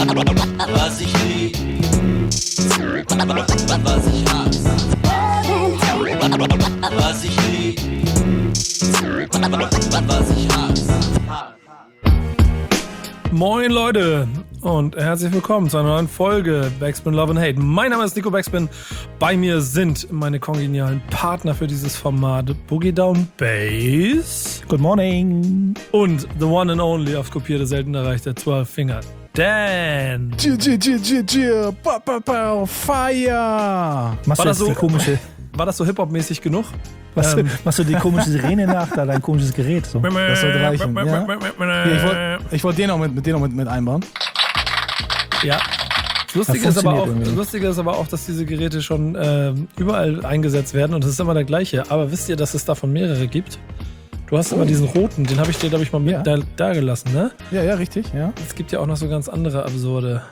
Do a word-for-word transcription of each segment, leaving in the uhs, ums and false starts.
Was ich lieb, was ich hasse. Was ich lieb, was ich hasse. Moin Leute und herzlich willkommen zu einer neuen Folge Backspin Love and Hate. Mein Name ist Nico Backspin. Bei mir sind meine kongenialen Partner für dieses Format Boogie Down Bass. Good morning. Und the one and only, auf kopierte, selten erreichte zwölf Finger Dan. G G G G G Fire. Machst du das so die komische? War das so Hip-Hop-mäßig genug? Was, ähm. Machst du die komische Sirene nach, da dein komisches Gerät? So. Das sollte reichen. Ja? Ja, ich wollte ich wollt den noch, mit, mit, den noch mit, mit einbauen. Ja. Das Lustige, das ist aber auch, das Lustige ist aber auch, dass diese Geräte schon äh, überall eingesetzt werden und es ist immer der gleiche. Aber wisst ihr, dass es davon mehrere gibt? Du hast oh. immer diesen roten, den habe ich dir, glaube ich, mal mit ja. da, da gelassen, ne? Ja, ja, richtig. Ja. Es gibt ja auch noch so ganz andere absurde.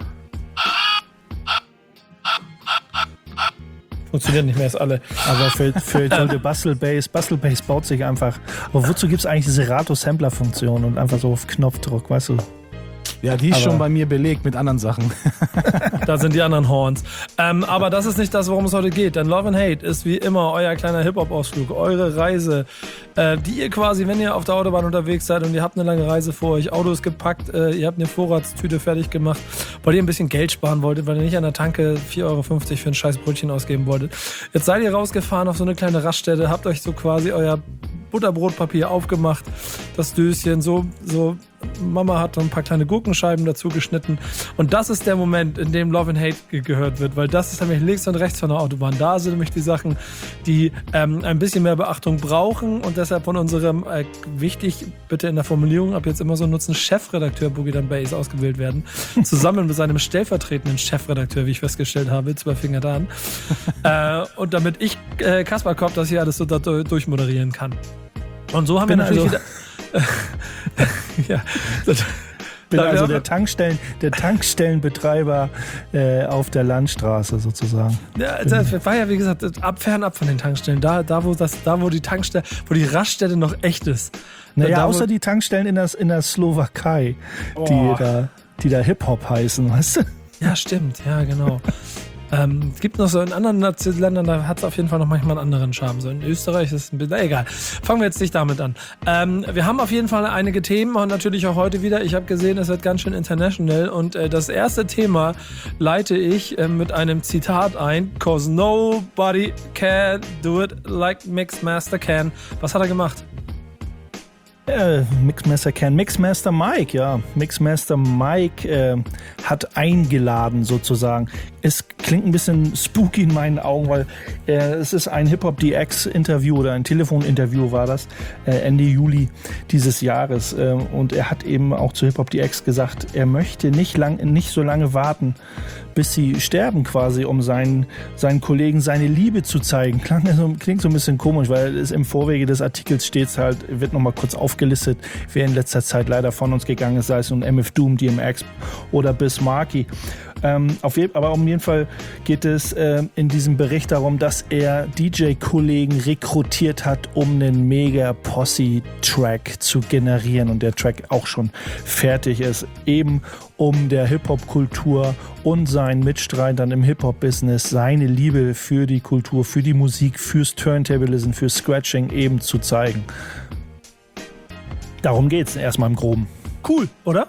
Funktioniert nicht mehr, ist alle. Aber für, für tolle Bustle Bass, Bustle Bass baut sich einfach. Aber wozu gibt es eigentlich diese Rato-Sampler-Funktion und einfach so auf Knopfdruck, weißt du? Ja, die ist aber schon bei mir belegt mit anderen Sachen. Da sind die anderen Horns. Ähm, aber das ist nicht das, worum es heute geht. Denn Love and Hate ist wie immer euer kleiner Hip-Hop-Ausflug, eure Reise, äh, die ihr quasi, wenn ihr auf der Autobahn unterwegs seid und ihr habt eine lange Reise vor euch, Auto ist gepackt, äh, ihr habt eine Vorratstüte fertig gemacht, weil ihr ein bisschen Geld sparen wolltet, weil ihr nicht an der Tanke vier Euro fünfzig für ein scheiß Brötchen ausgeben wolltet. Jetzt seid ihr rausgefahren auf so eine kleine Raststätte, habt euch so quasi euer Butterbrotpapier aufgemacht, das Döschen, so, so, Mama hat ein paar kleine Gurkenscheiben dazu geschnitten und das ist der Moment, in dem Love and Hate ge- gehört wird, weil das ist nämlich links und rechts von der Autobahn. Da sind nämlich die Sachen, die ähm, ein bisschen mehr Beachtung brauchen und deshalb von unserem, äh, wichtig, bitte in der Formulierung, ab jetzt immer so nutzen, Chefredakteur Boogie Down Bass ausgewählt werden, zusammen mit seinem stellvertretenden Chefredakteur, wie ich festgestellt habe, zwölf Finger Dan, äh, und damit ich, äh, Kaspar Kopp, das hier alles so da durchmoderieren kann. Und so haben bin wir natürlich also wieder... ja, das, bin also der, Tankstellen, der Tankstellenbetreiber äh, auf der Landstraße sozusagen. Ja, das war ja wie gesagt ab fernab von den Tankstellen, da, da wo das, da wo die Tankstelle, wo die Raststätte noch echt ist. Naja, da, außer die Tankstellen in der, in der Slowakei, oh. die da, die da Hip-Hop heißen, weißt du? Ja, stimmt, ja genau. Ähm, es gibt noch so in anderen Ländern, da hat es auf jeden Fall noch manchmal einen anderen Charme. So in Österreich ist es ein bisschen, egal. Fangen wir jetzt nicht damit an. Ähm, wir haben auf jeden Fall einige Themen und natürlich auch heute wieder. Ich habe gesehen, es wird ganz schön international und äh, das erste Thema leite ich äh, mit einem Zitat ein. Cause nobody can do it like Mixmaster can. Was hat er gemacht? Äh, Mixmaster Ken, Mixmaster Mike, ja. Mixmaster Mike äh, hat eingeladen sozusagen. Es klingt ein bisschen spooky in meinen Augen, weil äh, es ist ein Hip-Hop-D X-Interview oder ein Telefoninterview war das, äh, Ende Juli dieses Jahres. Äh, und er hat eben auch zu Hip-Hop-D X gesagt, er möchte nicht, lang, nicht so lange warten, bis sie sterben quasi, um seinen, seinen Kollegen seine Liebe zu zeigen. Klingt so, klingt so ein bisschen komisch, weil es im Vorwege des Artikels steht halt, wird nochmal kurz aufgelistet, wer in letzter Zeit leider von uns gegangen ist, sei es um M F Doom, D M X oder Biz Markie. Ähm, auf je, aber auf jeden Fall geht es äh, in diesem Bericht darum, dass er D J-Kollegen rekrutiert hat, um einen Mega-Posse-Track zu generieren und der Track auch schon fertig ist, eben um der Hip-Hop-Kultur und seinen Mitstreitern im Hip-Hop-Business seine Liebe für die Kultur, für die Musik, fürs Turntablism, fürs Scratching eben zu zeigen. Darum geht's erstmal im Groben. Cool, oder?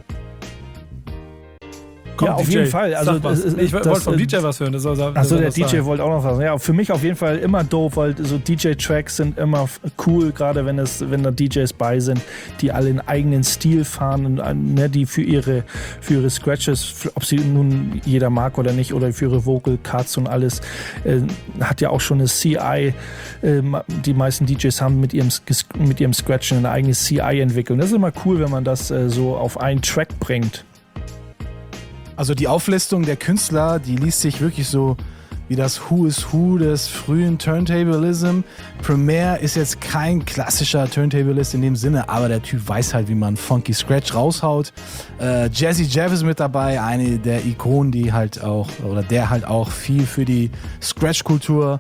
Kommt, ja, auf D J, jeden Fall. Also, das, ich wollte vom D J was hören. Das soll, Achso, der D J sagen. Wollte auch noch was. Ja, für mich auf jeden Fall immer dope, weil so D J-Tracks sind immer cool, gerade wenn es, wenn da D Js bei sind, die alle einen eigenen Stil fahren und ne, die für ihre, für ihre Scratches, ob sie nun jeder mag oder nicht, oder für ihre Vocal Cuts und alles, äh, hat ja auch schon eine C I. Äh, die meisten D Js haben mit ihrem, mit ihrem Scratchen eine eigene C I entwickelt. Das ist immer cool, wenn man das äh, so auf einen Track bringt. Also die Auflistung der Künstler, die liest sich wirklich so wie das Who is Who des frühen Turntablism. Premier ist jetzt kein klassischer Turntablist in dem Sinne, aber der Typ weiß halt, wie man Funky Scratch raushaut. Äh, Jazzy Jeff ist mit dabei, eine der Ikonen, die halt auch, oder der halt auch viel für die Scratch-Kultur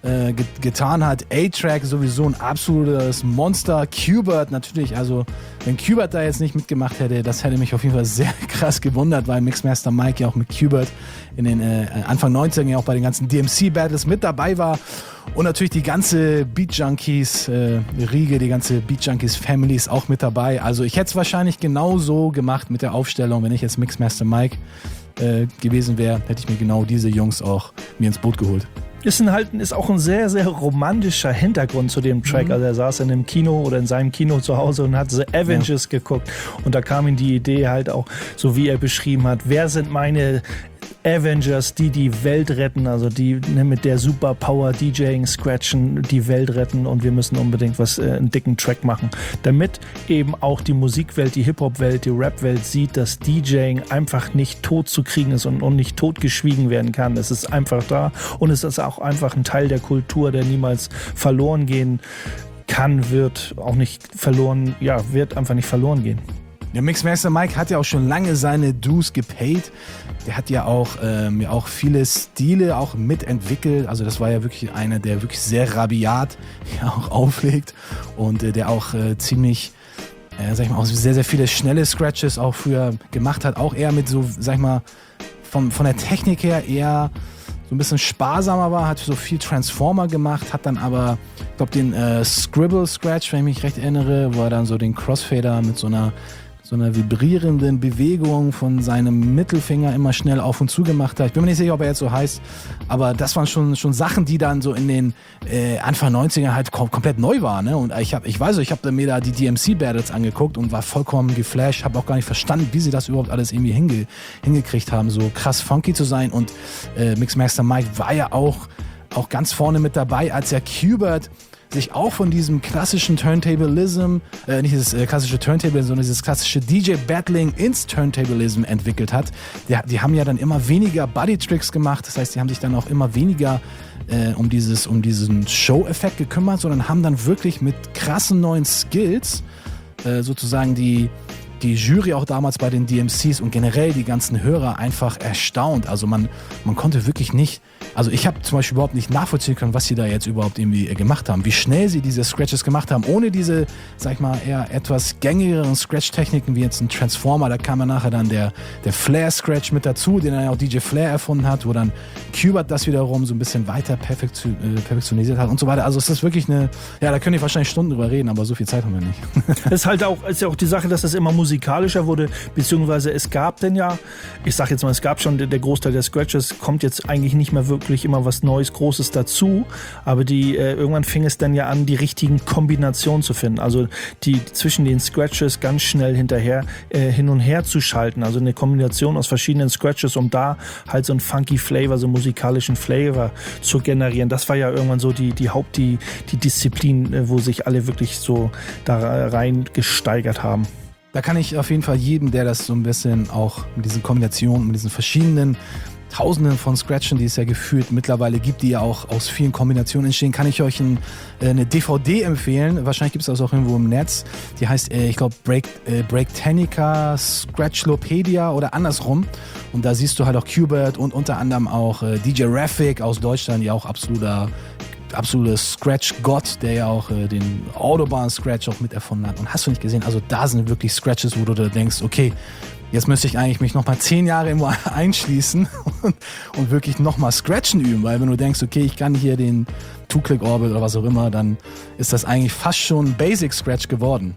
äh, get- getan hat. A-Track sowieso ein absolutes Monster. Qbert natürlich, also wenn Qbert da jetzt nicht mitgemacht hätte, das hätte mich auf jeden Fall sehr krass gewundert, weil Mixmaster Mike ja auch mit Qbert in den äh, Anfang neunziger ja auch bei den ganzen D M C-Battles mit dabei war. Und natürlich die ganze Beat Junkies äh, Riege, die ganze Beat Junkies Family ist auch mit dabei. Also ich hätte es wahrscheinlich genauso gemacht mit der Aufstellung, wenn ich jetzt Mixmaster Mike äh, gewesen wäre, hätte ich mir genau diese Jungs auch mir ins Boot geholt. Ist, ein halt, ist auch ein sehr, sehr romantischer Hintergrund zu dem Track. Mhm. Also er saß in einem Kino oder in seinem Kino zu Hause und hat The Avengers ja. geguckt. Und da kam ihm die Idee halt auch, so wie er beschrieben hat, wer sind meine Avengers, die die Welt retten, also die ne, mit der Superpower DJing, Scratchen, die Welt retten und wir müssen unbedingt was, äh, einen dicken Track machen, damit eben auch die Musikwelt, die Hip-Hop-Welt, die Rap-Welt sieht, dass DJing einfach nicht tot zu kriegen ist und, und nicht totgeschwiegen werden kann. Es ist einfach da und es ist auch einfach ein Teil der Kultur, der niemals verloren gehen kann, wird auch nicht verloren, ja, wird einfach nicht verloren gehen. Der Mixmaster Mike hat ja auch schon lange seine Dues gepaid. Der hat ja auch, ähm, ja auch viele Stile auch mitentwickelt. Also das war ja wirklich einer, der wirklich sehr rabiat ja auch auflegt und äh, der auch äh, ziemlich, äh, sag ich mal, auch sehr, sehr viele schnelle Scratches auch früher gemacht hat. Auch eher mit so, sag ich mal, vom, von der Technik her eher so ein bisschen sparsamer war, hat so viel Transformer gemacht, hat dann aber, ich glaube, den äh, Scribble Scratch, wenn ich mich recht erinnere, wo er dann so den Crossfader mit so einer so einer vibrierenden Bewegung von seinem Mittelfinger immer schnell auf und zu gemacht hat. Ich bin mir nicht sicher, ob er jetzt so heißt, aber das waren schon, schon Sachen, die dann so in den äh, Anfang neunziger halt kom- komplett neu waren. Ne? Und ich, hab, ich weiß, ich habe mir da die D M C-Battles angeguckt und war vollkommen geflasht, habe auch gar nicht verstanden, wie sie das überhaupt alles irgendwie hinge- hingekriegt haben, so krass funky zu sein. Und äh, Mixmaster Mike war ja auch, auch ganz vorne mit dabei, als er Qbert sich auch von diesem klassischen Turntablism, äh, nicht das äh, klassische Turntable, sondern dieses klassische D J-Battling ins Turntablism entwickelt hat. Die, die haben ja dann immer weniger Buddy-Tricks gemacht, das heißt, die haben sich dann auch immer weniger äh, um, dieses, um diesen Show-Effekt gekümmert, sondern haben dann wirklich mit krassen neuen Skills äh, sozusagen die die Jury auch damals bei den D M Cs und generell die ganzen Hörer einfach erstaunt. Also man, man konnte wirklich nicht, also ich habe zum Beispiel überhaupt nicht nachvollziehen können, was sie da jetzt überhaupt irgendwie gemacht haben. Wie schnell sie diese Scratches gemacht haben, ohne diese, sag ich mal, eher etwas gängigeren Scratch-Techniken wie jetzt ein Transformer. Da kam ja nachher dann der, der Flair-Scratch mit dazu, den dann ja auch D J Flair erfunden hat, wo dann Qbert das wiederum so ein bisschen weiter perfektion, äh, perfektionisiert hat und so weiter. Also es ist wirklich eine, ja, da können wir wahrscheinlich Stunden drüber reden, aber so viel Zeit haben wir nicht. Das ist halt auch, ist ja auch die Sache, dass das immer musikalischer wurde, beziehungsweise es gab denn ja, ich sag jetzt mal, es gab schon, der Großteil der Scratches kommt jetzt eigentlich nicht mehr wirklich immer was Neues, Großes dazu, aber die, äh, irgendwann fing es dann ja an, die richtigen Kombinationen zu finden, also die zwischen den Scratches ganz schnell hinterher, äh, hin und her zu schalten, also eine Kombination aus verschiedenen Scratches, um da halt so einen funky Flavor, so einen musikalischen Flavor zu generieren. Das war ja irgendwann so die, die Haupt, die, die Disziplin, äh, wo sich alle wirklich so da rein gesteigert haben. Da kann ich auf jeden Fall jedem, der das so ein bisschen auch mit diesen Kombinationen, mit diesen verschiedenen Tausenden von Scratchen, die es ja gefühlt mittlerweile gibt, die ja auch aus vielen Kombinationen entstehen, kann ich euch ein, eine D V D empfehlen. Wahrscheinlich gibt es das auch irgendwo im Netz. Die heißt, ich glaube, Break, äh, Breaktanica Scratchlopedia oder andersrum. Und da siehst du halt auch Qbert und unter anderem auch äh, D J Raffic aus Deutschland, ja auch absoluter absoluter Scratch-Gott, der ja auch äh, den Autobahn-Scratch auch mit erfunden hat. Und hast du nicht gesehen, also da sind wirklich Scratches, wo du da denkst, okay, jetzt müsste ich eigentlich mich nochmal zehn Jahre irgendwo einschließen und, und wirklich nochmal Scratchen üben, weil wenn du denkst, okay, ich kann hier den Two-Click-Orbit oder was auch immer, dann ist das eigentlich fast schon Basic-Scratch geworden.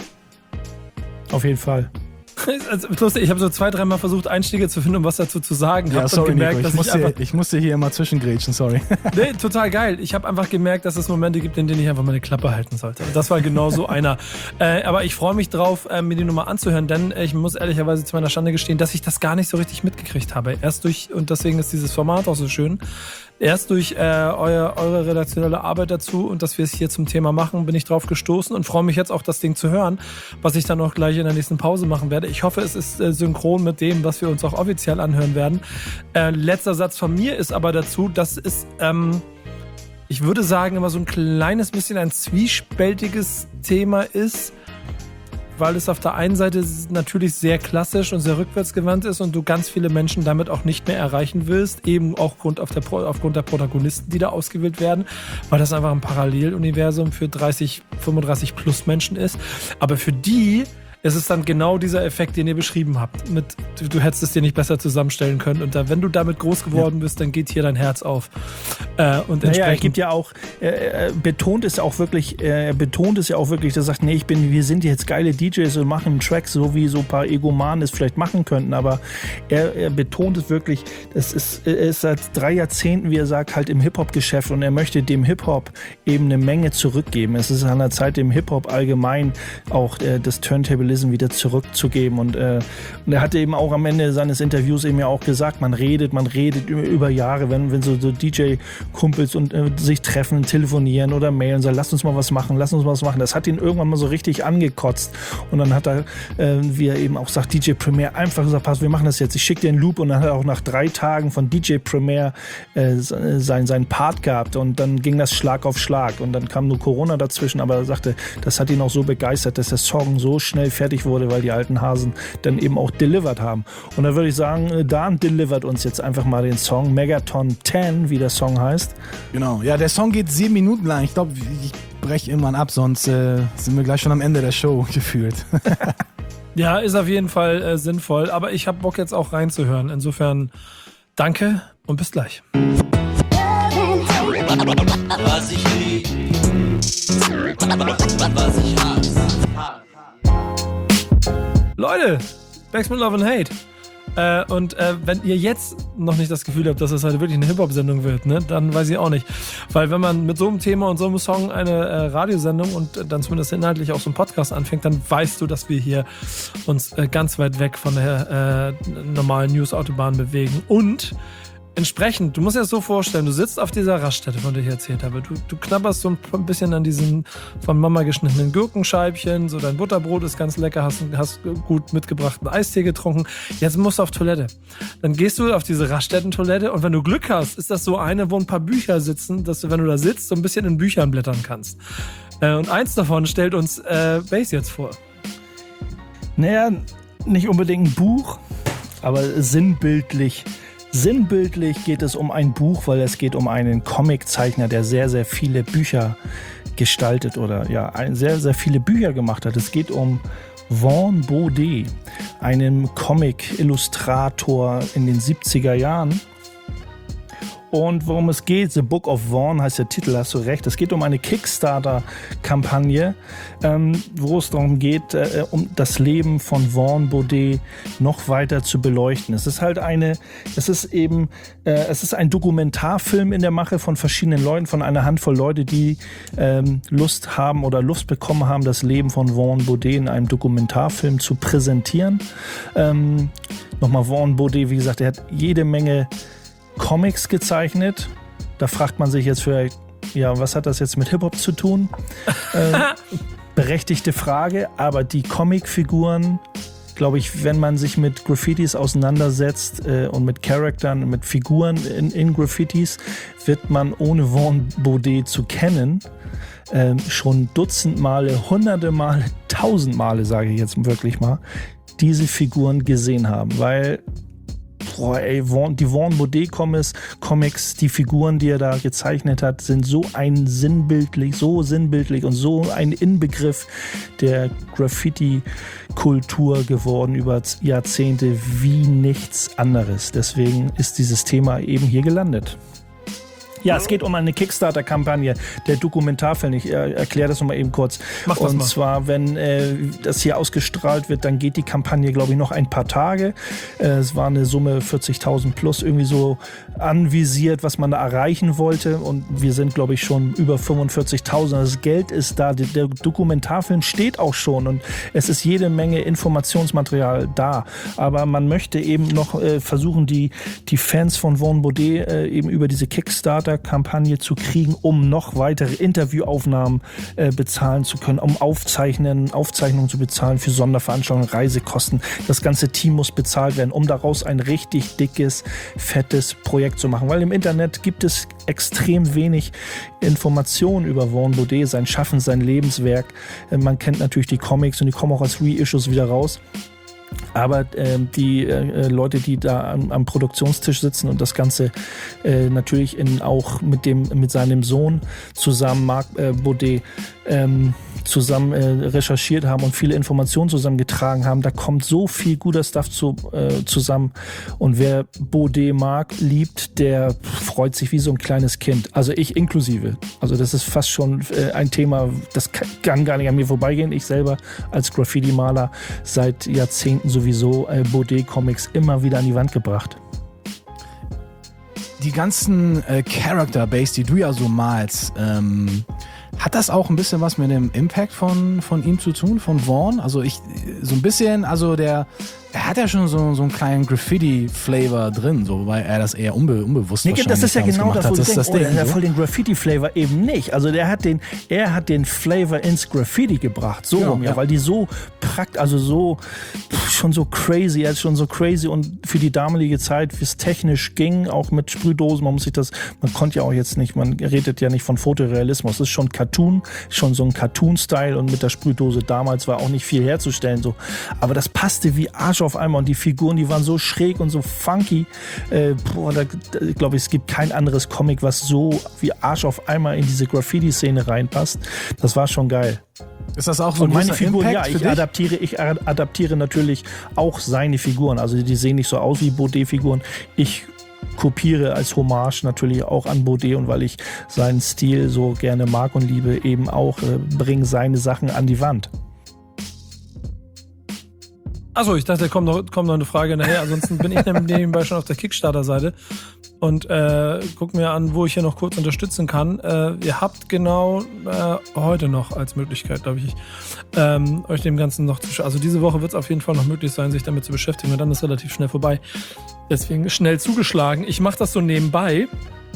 Auf jeden Fall. Also, lustig, ich habe so zwei, dreimal versucht, Einstiege zu finden, um was dazu zu sagen. Ja, hab sorry, gemerkt, Nico, ich, dass musste, ich, einfach, ich musste hier immer zwischengrätschen, sorry. Nee, total geil. Ich habe einfach gemerkt, dass es Momente gibt, in denen ich einfach meine Klappe halten sollte. Das war genau so einer. Äh, aber ich freue mich drauf, äh, mir die Nummer anzuhören, denn äh, ich muss ehrlicherweise zu meiner Schande gestehen, dass ich das gar nicht so richtig mitgekriegt habe. Erst durch, und deswegen ist dieses Format auch so schön, erst durch äh, euer, eure redaktionelle Arbeit dazu und dass wir es hier zum Thema machen, bin ich drauf gestoßen und freue mich jetzt auch, das Ding zu hören, was ich dann auch gleich in der nächsten Pause machen werde. Ich hoffe, es ist äh, synchron mit dem, was wir uns auch offiziell anhören werden. Äh, letzter Satz von mir ist aber dazu, dass es, ähm, ich würde sagen, immer so ein kleines bisschen ein zwiespältiges Thema ist, weil es auf der einen Seite natürlich sehr klassisch und sehr rückwärtsgewandt ist und du ganz viele Menschen damit auch nicht mehr erreichen willst, eben auch aufgrund, auf der, aufgrund der Protagonisten, die da ausgewählt werden, weil das einfach ein Paralleluniversum für dreißig, fünfunddreißig plus Menschen ist. Aber für die ist es dann genau dieser Effekt, den ihr beschrieben habt. Mit, du, du hättest es dir nicht besser zusammenstellen können. Und da, wenn du damit groß geworden bist, dann geht hier dein Herz auf. Äh, und naja, er gibt ja auch, er, er betont es auch wirklich, er betont es ja auch wirklich, dass er sagt, nee, ich bin, wir sind jetzt geile D Js und machen einen Track, so wie so ein paar Egomanen es vielleicht machen könnten. Aber er, er betont es wirklich, das ist, er ist seit drei Jahrzehnten, wie er sagt, halt im Hip-Hop-Geschäft und er möchte dem Hip-Hop eben eine Menge zurückgeben. Es ist an der Zeit, dem Hip-Hop allgemein auch äh, das Turntablism wieder zurückzugeben und, äh, und er hatte eben auch am Ende seines Interviews eben ja auch gesagt, man redet, man redet über, über Jahre, wenn, wenn so, so D J-Kumpels und äh, sich treffen, telefonieren oder mailen, sagen, lass uns mal was machen, lass uns mal was machen. Das hat ihn irgendwann mal so richtig angekotzt und dann hat er, äh, wie er eben auch sagt, D J Premier einfach gesagt, pass, wir machen das jetzt, ich schicke dir einen Loop und dann hat er auch nach drei Tagen von D J Premier äh, sein, seinen Part gehabt und dann ging das Schlag auf Schlag und dann kam nur Corona dazwischen, aber er sagte, das hat ihn auch so begeistert, dass der Song so schnell fertig wurde, weil die alten Hasen dann eben auch delivered haben. Und da würde ich sagen, Dan delivert uns jetzt einfach mal den Song Megaton zehn, wie der Song heißt. Genau, ja, der Song geht sieben Minuten lang. Ich glaube, ich breche irgendwann ab, sonst äh, sind wir gleich schon am Ende der Show gefühlt. Ja, ist auf jeden Fall äh, sinnvoll, aber ich habe Bock jetzt auch reinzuhören. Insofern danke und bis gleich. Was ich lieb, was ich hasse. Leute, Backspin Love and Hate. Äh, und äh, wenn ihr jetzt noch nicht das Gefühl habt, dass es halt wirklich eine Hip-Hop-Sendung wird, ne, dann weiß ich auch nicht. Weil wenn man mit so einem Thema und so einem Song eine äh, Radiosendung und äh, dann zumindest inhaltlich auch so einen Podcast anfängt, dann weißt du, dass wir hier uns äh, ganz weit weg von der äh, normalen News-Autobahn bewegen. Und entsprechend, du musst dir das so vorstellen, du sitzt auf dieser Raststätte, von der ich erzählt habe. Du, du knabberst so ein bisschen an diesen von Mama geschnittenen Gurkenscheibchen, so dein Butterbrot ist ganz lecker, hast, hast gut mitgebrachten Eistee getrunken. Jetzt musst du auf Toilette. Dann gehst du auf diese Raststätten-Toilette und wenn du Glück hast, ist das so eine, wo ein paar Bücher sitzen, dass du, wenn du da sitzt, so ein bisschen in Büchern blättern kannst. Äh, und eins davon stellt uns äh, Base jetzt vor. Naja, nicht unbedingt ein Buch, aber sinnbildlich. Sinnbildlich geht es um ein Buch, weil es geht um einen Comiczeichner, der sehr, sehr viele Bücher gestaltet oder ja, sehr, sehr viele Bücher gemacht hat. Es geht um Vaughn Bodē, einen Comic-Illustrator in den siebziger Jahren. Und worum es geht, The Book of Vaughn heißt der Titel, hast du recht. Es geht um eine Kickstarter-Kampagne, ähm, wo es darum geht, äh, um das Leben von Vaughn Bodē noch weiter zu beleuchten. Es ist halt eine, es ist eben, äh, es ist ein Dokumentarfilm in der Mache von verschiedenen Leuten, von einer Handvoll Leute, die ähm, Lust haben oder Lust bekommen haben, das Leben von Vaughn Bodē in einem Dokumentarfilm zu präsentieren. Ähm, nochmal Vaughn Bodē, wie gesagt, er hat jede Menge Comics gezeichnet. Da fragt man sich jetzt vielleicht, ja, was hat das jetzt mit Hip-Hop zu tun? äh, berechtigte Frage, aber die Comicfiguren, glaube ich, wenn man sich mit Graffitis auseinandersetzt äh, und mit Charaktern, mit Figuren in, in Graffitis, wird man ohne Vaughn Bodē zu kennen äh, schon Dutzend Male, hunderte Male, tausend Male, sage ich jetzt wirklich mal, diese Figuren gesehen haben, weil Boah, ey, die Vaughn Bodē Comics, die Figuren, die er da gezeichnet hat, sind so ein sinnbildlich, so sinnbildlich und so ein Inbegriff der Graffiti-Kultur geworden über Jahrzehnte wie nichts anderes. Deswegen ist dieses Thema eben hier gelandet. Ja, es geht um eine Kickstarter-Kampagne, der Dokumentarfilm. Ich äh, erkläre das nochmal eben kurz. Mach das Und mal. zwar, wenn äh, das hier ausgestrahlt wird, dann geht die Kampagne, glaube ich, noch ein paar Tage. Äh, es war eine Summe vierzigtausend plus irgendwie so anvisiert, was man da erreichen wollte. Und wir sind, glaube ich, schon über fünfundvierzigtausend. Das Geld ist da. Der, der Dokumentarfilm steht auch schon und es ist jede Menge Informationsmaterial da. Aber man möchte eben noch äh, versuchen, die, die Fans von Vaughn Bodē äh, eben über diese Kickstarter Kickstarter-Kampagne zu kriegen, um noch weitere Interviewaufnahmen äh, bezahlen zu können, um Aufzeichnen, Aufzeichnungen zu bezahlen für Sonderveranstaltungen, Reisekosten. Das ganze Team muss bezahlt werden, um daraus ein richtig dickes, fettes Projekt zu machen. Weil im Internet gibt es extrem wenig Informationen über Vaughn Bodē, sein Schaffen, sein Lebenswerk. Äh, man kennt natürlich die Comics und die kommen auch als Reissues wieder raus. Aber äh, die äh, Leute, die da am, am Produktionstisch sitzen und das Ganze äh, natürlich in, auch mit, dem, mit seinem Sohn zusammen, Marc äh, Bodē, ähm, zusammen äh, recherchiert haben und viele Informationen zusammengetragen haben, da kommt so viel guter Stuff zu, äh, zusammen. Und wer Bodē mag, liebt, der freut sich wie so ein kleines Kind. Also ich inklusive. Also das ist fast schon äh, ein Thema, das kann gar nicht an mir vorbeigehen. Ich selber als Graffiti-Maler seit Jahrzehnten sowieso äh, Bodē-Comics immer wieder an die Wand gebracht. Die ganzen äh, Character-Base, die du ja so malst, ähm, hat das auch ein bisschen was mit dem Impact von, von ihm zu tun, von Vaughn? Also ich, so ein bisschen, also der, er hat ja schon so, so einen kleinen Graffiti-Flavor drin, so, weil er das eher unbe, unbewusst Nee, wahrscheinlich das ist ja genau das, wo das, du das denkst, oh, der hat ja so. voll den Graffiti-Flavor eben nicht. Also der hat den, er hat den Flavor ins Graffiti gebracht, so Ja, rum, ja, ja. weil die so prakt, also so, pff, schon so crazy, er ist schon so crazy und für die damalige Zeit, wie es technisch ging, auch mit Sprühdosen, man muss sich das, man konnte ja auch jetzt nicht, man redet ja nicht von Fotorealismus, das ist schon Cartoon, schon so ein Cartoon-Style und mit der Sprühdose damals war auch nicht viel herzustellen, so. Aber das passte wie Arsch auf einmal und die Figuren, die waren so schräg und so funky. Äh, boah, da, da glaube ich, es gibt kein anderes Comic, was so wie Arsch auf einmal in diese Graffiti-Szene reinpasst. Das war schon geil. Ist das auch so ein Und meine großer Figuren, Impact ja, für ich dich? adaptiere, ich adaptiere natürlich auch seine Figuren. Also die sehen nicht so aus wie Bodē-Figuren. Ich kopiere als Hommage natürlich auch an Bodē und weil ich seinen Stil so gerne mag und liebe, eben auch äh, bringe seine Sachen an die Wand. Achso, ich dachte, da kommt noch, kommt noch eine Frage nachher. Ansonsten bin ich nämlich nebenbei schon auf der Kickstarter-Seite und äh, guck mir an, wo ich hier noch kurz unterstützen kann. Äh, ihr habt genau äh, heute noch als Möglichkeit, glaube ich, ähm, euch dem Ganzen noch zu sch- Also diese Woche wird es auf jeden Fall noch möglich sein, sich damit zu beschäftigen und dann ist relativ schnell vorbei. Deswegen schnell zugeschlagen. Ich mache das so nebenbei.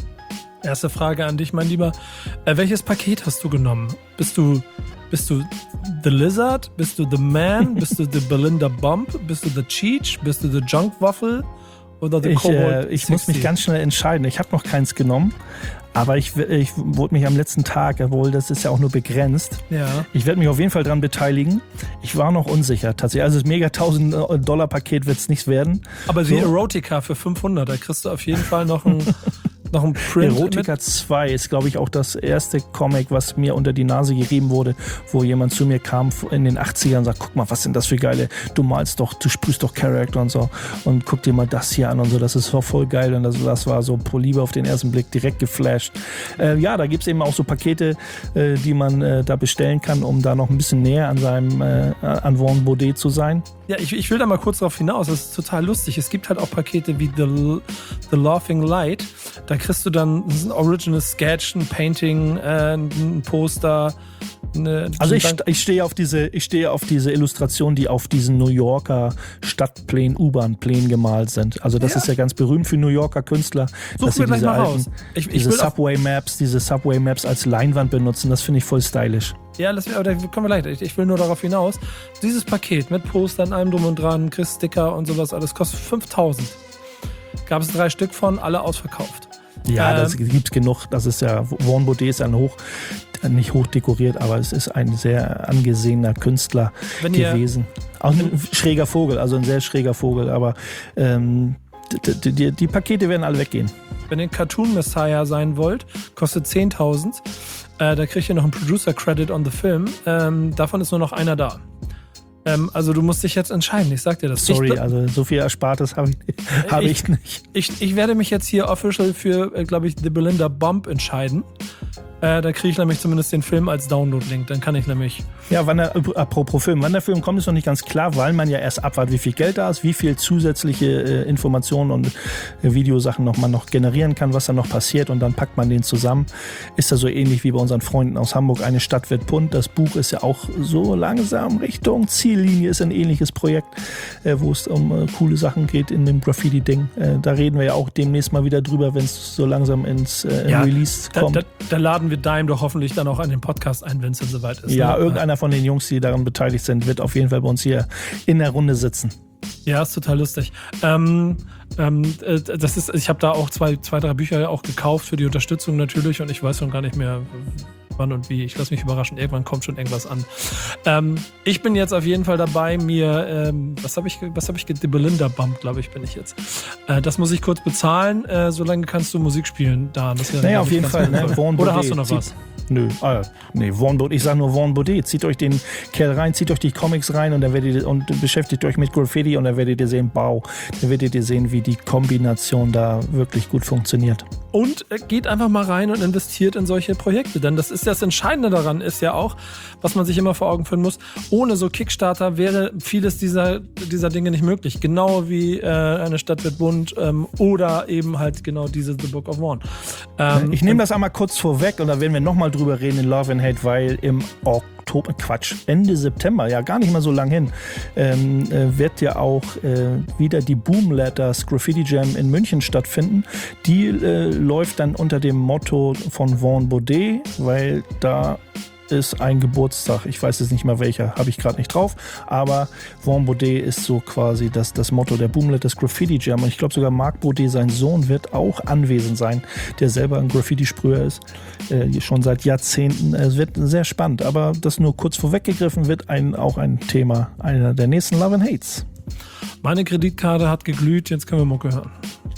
Erste Frage an dich, mein Lieber. Äh, welches Paket hast du genommen? Bist du, bist du The Lizard? Bist du The Man? Bist du The Belinda Bump? Bist du The Cheech? Bist du The Junk Waffle? Oder The Ich, Kobold äh, ich muss mich sechzig? ganz schnell entscheiden. Ich habe noch keins genommen, aber ich, ich wurde mich am letzten Tag, obwohl das ist ja auch nur begrenzt, Ja. ich werde mich auf jeden Fall dran beteiligen. Ich war noch unsicher tatsächlich. Also das mega tausend Dollar Paket wird es nicht werden. Aber So. die Erotica für fünfhundert, da kriegst du auf jeden Fall noch ein, noch ein Print. Erotica zwei ist, glaube ich, auch das erste Comic, was mir unter die Nase gerieben wurde, wo jemand zu mir kam in den achtzigern und sagt, guck mal, was sind das für geile, du malst doch, du sprühst doch Charakter und so und guck dir mal das hier an und so, das ist doch voll geil und das, das war so pro Liebe auf den ersten Blick direkt geflasht. Äh, ja, da gibt es eben auch so Pakete, äh, die man äh, da bestellen kann, um da noch ein bisschen näher an seinem, äh, an Vaughn Bodē zu sein. Ja, ich, ich will da mal kurz drauf hinaus. Das ist total lustig. Es gibt halt auch Pakete wie The, The Laughing Light. Da kriegst du dann das ist ein Original Sketch, ein Painting, äh, ein Poster. Eine, Also ich, ich stehe auf diese, ich stehe auf diese Illustration, die auf diesen New Yorker Stadtplänen, U-Bahn-Plänen gemalt sind. Also das Ja. ist ja ganz berühmt für New Yorker Künstler, Such dass sie mir gleich diese mal raus. alten, Ich, ich diese will auch, Subway Maps, diese Subway Maps als Leinwand benutzen. Das finde ich voll stylisch. ja, das, aber da kommen wir leider. Ich, ich will nur darauf hinaus. Dieses Paket mit Postern, allem drum und dran, kriegst Sticker und sowas, alles kostet fünftausend. Gab es drei Stück von, alle ausverkauft. Ja, Ähm, das gibt's genug. Das ist ja, Vaughn Bodē ist ein hoch, nicht hoch dekoriert, aber es ist ein sehr angesehener Künstler Wenn ihr- gewesen. Auch ein schräger Vogel, also ein sehr schräger Vogel, aber ähm, die, die, die Pakete werden alle weggehen. Wenn ihr ein Cartoon Messiah sein wollt, kostet zehntausend. Äh, da kriegt ihr noch einen Producer Credit on the Film. Ähm, davon ist nur noch einer da. Ähm, also du musst dich jetzt entscheiden, ich sag dir das. Sorry, Ich, also so viel Erspartes habe ich, hab ich nicht. ich, ich werde mich jetzt hier official für, äh, glaube ich, The Belinda Bump entscheiden. Äh, da kriege ich nämlich zumindest den Film als Download-Link. Dann kann ich nämlich... Ja, wann der, apropos Film, wann der Film kommt, ist noch nicht ganz klar, weil man ja erst abwartet, wie viel Geld da ist, wie viel zusätzliche äh, Informationen und äh, Videosachen noch man noch generieren kann, was da noch passiert und dann packt man den zusammen. Ist ja so ähnlich wie bei unseren Freunden aus Hamburg, Eine Stadt wird bunt. Das Buch ist ja auch so langsam Richtung Ziellinie, ist ein ähnliches Projekt, äh, wo es um äh, coole Sachen geht in dem Graffiti-Ding. Äh, da reden wir ja auch demnächst mal wieder drüber, wenn es so langsam ins äh, ja, Release kommt. Da, da, da laden wir Dime doch hoffentlich dann auch an den Podcast ein, wenn es dann soweit ist. Ja, ne? irgendeiner von den Jungs, die daran beteiligt sind, wird auf jeden Fall bei uns hier in der Runde sitzen. Ja, ist total lustig. Ähm, ähm, äh, das ist, ich habe da auch zwei, zwei, drei Bücher auch gekauft für die Unterstützung natürlich und ich weiß schon gar nicht mehr, wann und wie. Ich lasse mich überraschen. Irgendwann kommt schon irgendwas an. Ähm, ich bin jetzt auf jeden Fall dabei, mir, ähm, was habe ich, was habe ich, die Belinda Bump, glaube ich, bin ich jetzt. Äh, das muss ich kurz bezahlen. Äh, solange kannst du Musik spielen, da. Das wäre, naja, auf jeden Fall. Ne? Oder hast du noch was? Nö, ah, nee, Vaughn Baudet, ich sag nur Vaughn Baudet. Zieht euch den Kerl rein, zieht euch die Comics rein und dann werdet ihr, und beschäftigt euch mit Graffiti und dann werdet ihr sehen, Bau. Dann werdet ihr sehen, wie die Kombination da wirklich gut funktioniert. Und geht einfach mal rein und investiert in solche Projekte. Denn das ist das Entscheidende daran, ist ja auch, was man sich immer vor Augen führen muss, ohne so Kickstarter wäre vieles dieser, dieser Dinge nicht möglich. Genau wie äh, Eine Stadt wird bunt ähm, oder eben halt genau diese The Book of Vaughn. Ähm, ich nehme das einmal kurz vorweg und da werden wir nochmal drüber reden in Love and Hate, weil im Oktober, Quatsch, Ende September, ja gar nicht mal so lang hin, ähm, äh, wird ja auch äh, wieder die Boom Letters Graffiti Jam in München stattfinden. Die äh, läuft dann unter dem Motto von Vaughn Baudet, weil da ist ein Geburtstag, ich weiß jetzt nicht mal welcher, habe ich gerade nicht drauf, aber Vaughn Baudet ist so quasi das, das Motto der Boom Letters Graffiti Jam und ich glaube sogar Marc Baudet, sein Sohn, wird auch anwesend sein, der selber ein Graffiti-Sprüher ist, äh, schon seit Jahrzehnten. Es wird sehr spannend, aber das nur kurz vorweggegriffen wird ein, auch ein Thema einer der nächsten Love and Hates. Meine Kreditkarte hat geglüht, jetzt können wir Mucke hören.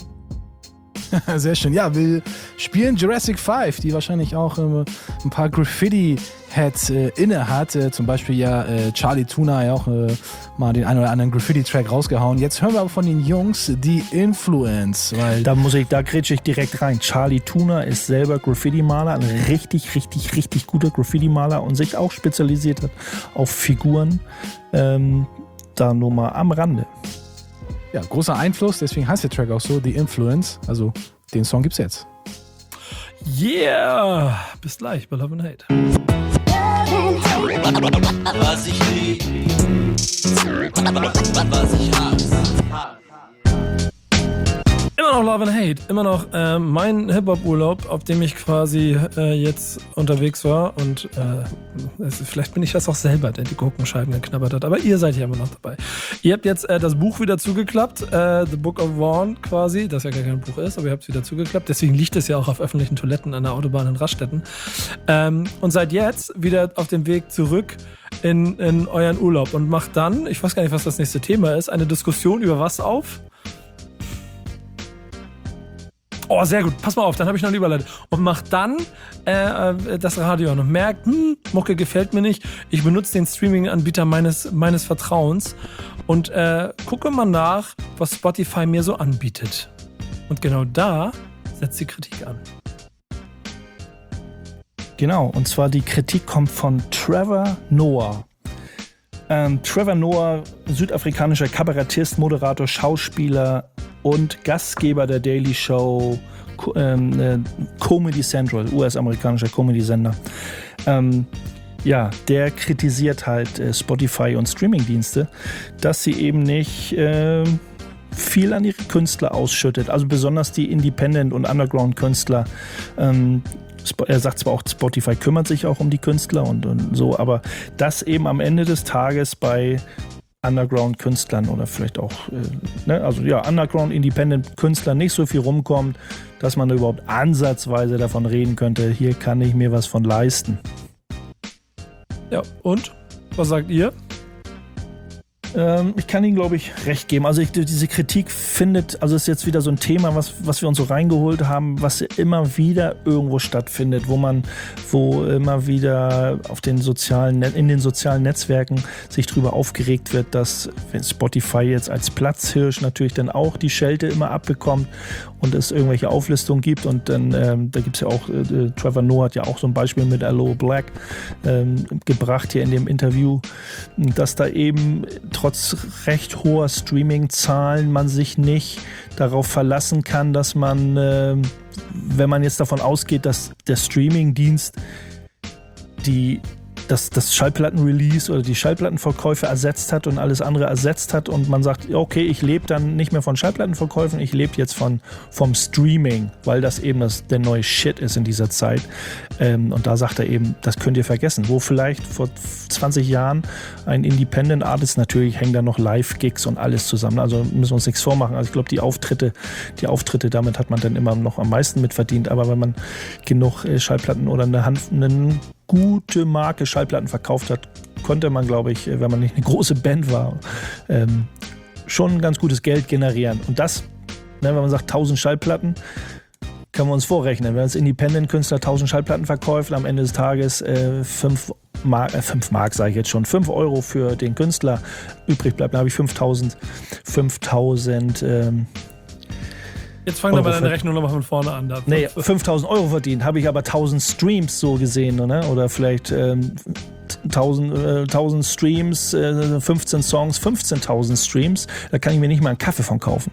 Sehr schön. Ja, wir spielen Jurassic Five, die wahrscheinlich auch äh, ein paar Graffiti-Heads äh, inne hat. Äh, zum Beispiel ja äh, Charlie Tuna ja auch äh, mal den einen oder anderen Graffiti-Track rausgehauen. Jetzt hören wir aber von den Jungs die Influence. Weil da muss ich, da grätsche ich direkt rein. Charlie Tuna ist selber Graffiti-Maler, ein richtig, richtig, richtig guter Graffiti-Maler und sich auch spezialisiert hat auf Figuren. Ähm, da nur mal am Rande. Ja, großer Einfluss, deswegen heißt der Track auch so, The Influence. Also, den Song gibt's jetzt. Yeah! Bis gleich bei Love and Hate. Was ich lieb, was ich hasse. Immer noch Love and Hate, immer noch äh, mein Hip-Hop-Urlaub, auf dem ich quasi äh, jetzt unterwegs war und äh, es, vielleicht bin ich das auch selber, der die Gurkenscheiben geknabbert hat, aber ihr seid ja immer noch dabei. Ihr habt jetzt äh, das Buch wieder zugeklappt, äh, The Book of Vaughn quasi, das ja gar kein Buch ist, aber ihr habt es wieder zugeklappt, deswegen liegt es ja auch auf öffentlichen Toiletten an der Autobahn in Raststätten ähm, und seid jetzt wieder auf dem Weg zurück in, in euren Urlaub und macht dann, ich weiß gar nicht, was das nächste Thema ist, eine Diskussion über was auf? Oh, sehr gut. Pass mal auf, dann habe ich noch eine Überleitung. Und macht dann äh, das Radio an und merkt, hm, Mucke gefällt mir nicht. Ich benutze den Streaming-Anbieter meines, meines Vertrauens und äh, gucke mal nach, was Spotify mir so anbietet. Und genau da setzt die Kritik an. Genau, und zwar die Kritik kommt von Trevor Noah. Ähm, Trevor Noah, südafrikanischer Kabarettist, Moderator, Schauspieler und Gastgeber der Daily Show ähm, äh, Comedy Central, U S-amerikanischer Comedy-Sender. Ähm, ja, der kritisiert halt äh, Spotify und Streamingdienste, dass sie eben nicht äh, viel an ihre Künstler ausschüttet, also besonders die Independent- und Underground-Künstler. Ähm, Er sagt zwar auch, Spotify kümmert sich auch um die Künstler und, und so, aber dass eben am Ende des Tages bei Underground-Künstlern oder vielleicht auch, äh, ne, also ja, Underground-Independent-Künstlern nicht so viel rumkommt, dass man da überhaupt ansatzweise davon reden könnte, hier kann ich mir was von leisten. Ja, und? Was sagt ihr? Ähm, ich kann Ihnen, glaube ich, recht geben. Also ich, diese Kritik findet, also ist jetzt wieder so ein Thema, was, was wir uns so reingeholt haben, was immer wieder irgendwo stattfindet, wo man, wo immer wieder auf den sozialen, in den sozialen Netzwerken sich drüber aufgeregt wird, dass wenn Spotify jetzt als Platzhirsch natürlich dann auch die Schelte immer abbekommt und es irgendwelche Auflistungen gibt und dann, ähm, da gibt es ja auch, äh, Trevor Noah hat ja auch so ein Beispiel mit Aloe Black ähm, gebracht hier in dem Interview, dass da eben trotz recht hoher Streaming-Zahlen man sich nicht darauf verlassen kann, dass man, äh, wenn man jetzt davon ausgeht, dass der Streaming-Dienst die Das, das Schallplatten-Release oder die Schallplattenverkäufe ersetzt hat und alles andere ersetzt hat und man sagt, okay, ich lebe dann nicht mehr von Schallplattenverkäufen, ich lebe jetzt von, vom Streaming, weil das eben das, der neue Shit ist in dieser Zeit. Ähm, und da sagt er eben, das könnt ihr vergessen. Wo vielleicht vor zwanzig Jahren ein Independent Artist, natürlich hängen da noch Live-Gigs und alles zusammen, also müssen wir uns nichts vormachen. Also ich glaube, die Auftritte, die Auftritte, damit hat man dann immer noch am meisten mitverdient, aber wenn man genug äh, Schallplatten oder eine Hand, einen gute Marke Schallplatten verkauft hat, konnte man, glaube ich, wenn man nicht eine große Band war, ähm, schon ganz gutes Geld generieren. Und das, ne, wenn man sagt tausend Schallplatten, können wir uns vorrechnen. Wenn als Independent-Künstler tausend Schallplatten verkauft, am Ende des Tages äh, fünf Mark, äh, fünf Mark sage ich jetzt schon, fünf Euro für den Künstler übrig bleibt, dann habe ich fünftausend, fünftausend ähm, Jetzt fangen wir bei deiner Rechnung nochmal von vorne an. Da. Nee, fünftausend Euro verdient, habe ich aber tausend Streams so gesehen, ne? Oder vielleicht ähm, tausend, äh, tausend Streams, äh, fünfzehn Songs, fünfzehntausend Streams, da kann ich mir nicht mal einen Kaffee von kaufen.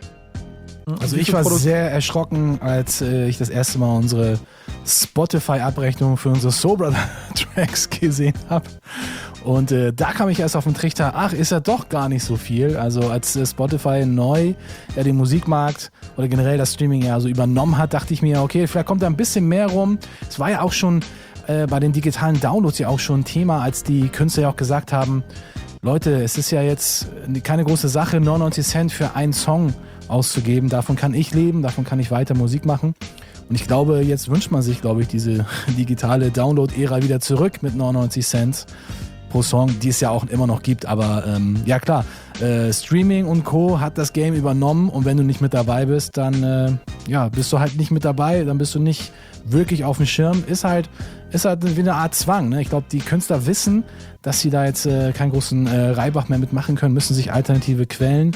Also ich war sehr erschrocken, als äh, ich das erste Mal unsere Spotify-Abrechnung für unsere Soul Brother Tracks gesehen habe. Und äh, da kam ich erst auf den Trichter, ach, ist ja doch gar nicht so viel. Also als äh, Spotify neu ja, den Musikmarkt oder generell das Streaming ja so übernommen hat, dachte ich mir, okay, vielleicht kommt da ein bisschen mehr rum. Es war ja auch schon äh, bei den digitalen Downloads ja auch schon ein Thema, als die Künstler ja auch gesagt haben, Leute, es ist ja jetzt keine große Sache, neunundneunzig Cent für einen Song auszugeben. Davon kann ich leben, davon kann ich weiter Musik machen. Und ich glaube, jetzt wünscht man sich, glaube ich, diese digitale Download-Ära wieder zurück mit neunundneunzig Cent pro Song, die es ja auch immer noch gibt. Aber ähm, ja klar, äh, Streaming und Co. hat das Game übernommen und wenn du nicht mit dabei bist, dann äh, ja, bist du halt nicht mit dabei, dann bist du nicht wirklich auf dem Schirm. Ist halt, ist halt wie eine Art Zwang. Ne? Ich glaube, die Künstler wissen, dass sie da jetzt äh, keinen großen äh, Reibach mehr mitmachen können, müssen sich alternative Quellen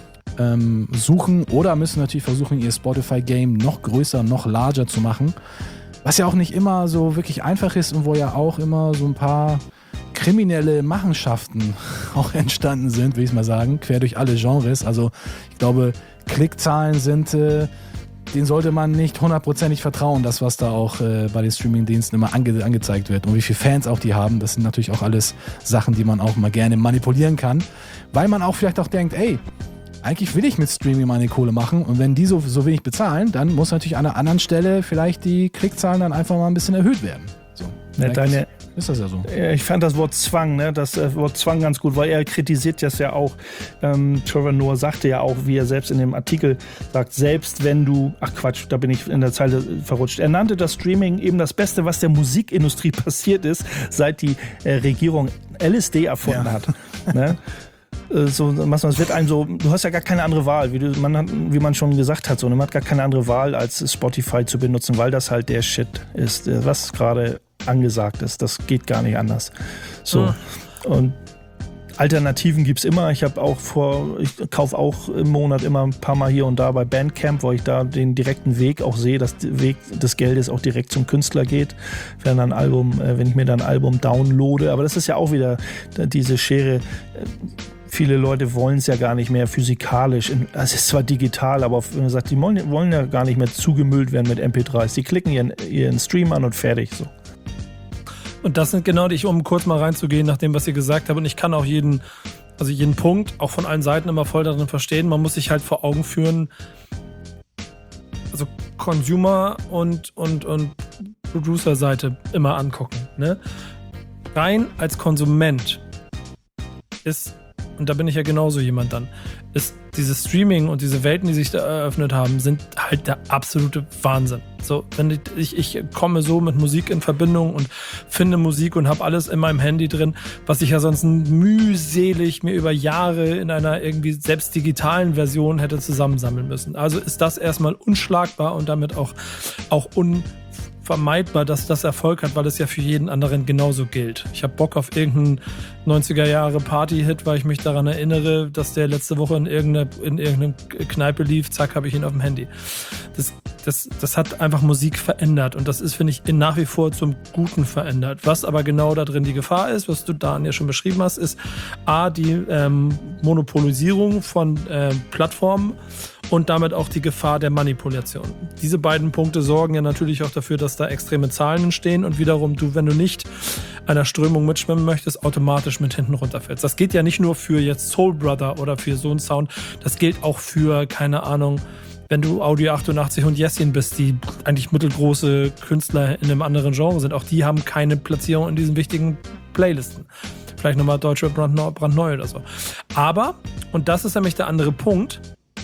ähm, suchen oder müssen natürlich versuchen, ihr Spotify-Game noch größer, noch larger zu machen. Was ja auch nicht immer so wirklich einfach ist und wo ja auch immer so ein paar kriminelle Machenschaften auch entstanden sind, will ich mal sagen, quer durch alle Genres. Also ich glaube, Klickzahlen sind, äh, denen sollte man nicht hundertprozentig vertrauen, das was da auch äh, bei den Streamingdiensten immer ange- angezeigt wird und wie viele Fans auch die haben. Das sind natürlich auch alles Sachen, die man auch mal gerne manipulieren kann, weil man auch vielleicht auch denkt, ey, eigentlich will ich mit Streaming meine Kohle machen und wenn die so, so wenig bezahlen, dann muss natürlich an einer anderen Stelle vielleicht die Klickzahlen dann einfach mal ein bisschen erhöht werden. So, Ja, deine, ist das ja so. ich fand das Wort Zwang, ne, das äh, Wort Zwang ganz gut, weil er kritisiert das ja auch. Ähm, Trevor Noah sagte ja auch, wie er selbst in dem Artikel sagt, selbst wenn du, ach Quatsch, da bin ich in der Zeile verrutscht. Er nannte das Streaming eben das Beste, was der Musikindustrie passiert ist, seit die äh, Regierung L S D erfunden Ja. hat. Ne? So, es wird einem so, du hast ja gar keine andere Wahl, wie, du, man hat, wie man schon gesagt hat, so, man hat gar keine andere Wahl, als Spotify zu benutzen, weil das halt der Shit ist, was gerade angesagt ist. Das geht gar nicht anders. So. Mhm. Und Alternativen gibt's immer. Ich habe auch vor, ich kaufe auch im Monat immer ein paar Mal hier und da bei Bandcamp, weil ich da den direkten Weg auch sehe, dass der Weg des Geldes auch direkt zum Künstler geht, wenn, ein Album, wenn ich mir dann ein Album downloade. Aber das ist ja auch wieder diese Schere. Viele Leute wollen es ja gar nicht mehr physikalisch. Es ist zwar digital, aber wenn man sagt, die wollen, wollen ja gar nicht mehr zugemüllt werden mit M P drei s. Die klicken ihren, ihren Stream an und fertig. So. Und das sind genau die, um kurz mal reinzugehen nach dem, was ihr gesagt habt. Und ich kann auch jeden, also jeden Punkt, auch von allen Seiten immer voll darin verstehen. Man muss sich halt vor Augen führen, also Consumer und, und, und Producer-Seite immer angucken. Ne? Rein als Konsument ist, und da bin ich ja genauso jemand dann, ist dieses Streaming und diese Welten, die sich da eröffnet haben, sind halt der absolute Wahnsinn. So, wenn ich, ich komme so mit Musik in Verbindung und finde Musik und habe alles in meinem Handy drin, was ich ja sonst mühselig mir über Jahre in einer irgendwie selbst digitalen Version hätte zusammensammeln müssen. Also ist das erstmal unschlagbar und damit auch, auch unvermeidbar, dass das Erfolg hat, weil es ja für jeden anderen genauso gilt. Ich habe Bock auf irgendeinen neunziger Jahre Party-Hit, weil ich mich daran erinnere, dass der letzte Woche in irgendeiner in irgendeine Kneipe lief, zack, habe ich ihn auf dem Handy. Das, das, das hat einfach Musik verändert und das ist, finde ich, nach wie vor zum Guten verändert. Was aber genau da drin die Gefahr ist, was du da ja schon beschrieben hast, ist A, die ähm, Monopolisierung von äh, Plattformen und damit auch die Gefahr der Manipulation. Diese beiden Punkte sorgen ja natürlich auch dafür, dass da extreme Zahlen entstehen und wiederum du, wenn du nicht einer Strömung mitschwimmen möchtest, automatisch mit hinten runterfällst. Das geht ja nicht nur für jetzt Soul Brother oder für so einen Sound, das gilt auch für, keine Ahnung, wenn du Audio achtundachtzig und Jessin bist, die eigentlich mittelgroße Künstler in einem anderen Genre sind, auch die haben keine Platzierung in diesen wichtigen Playlisten. Vielleicht nochmal deutsche brandneu, brandneu oder so. Aber, und das ist nämlich der andere Punkt,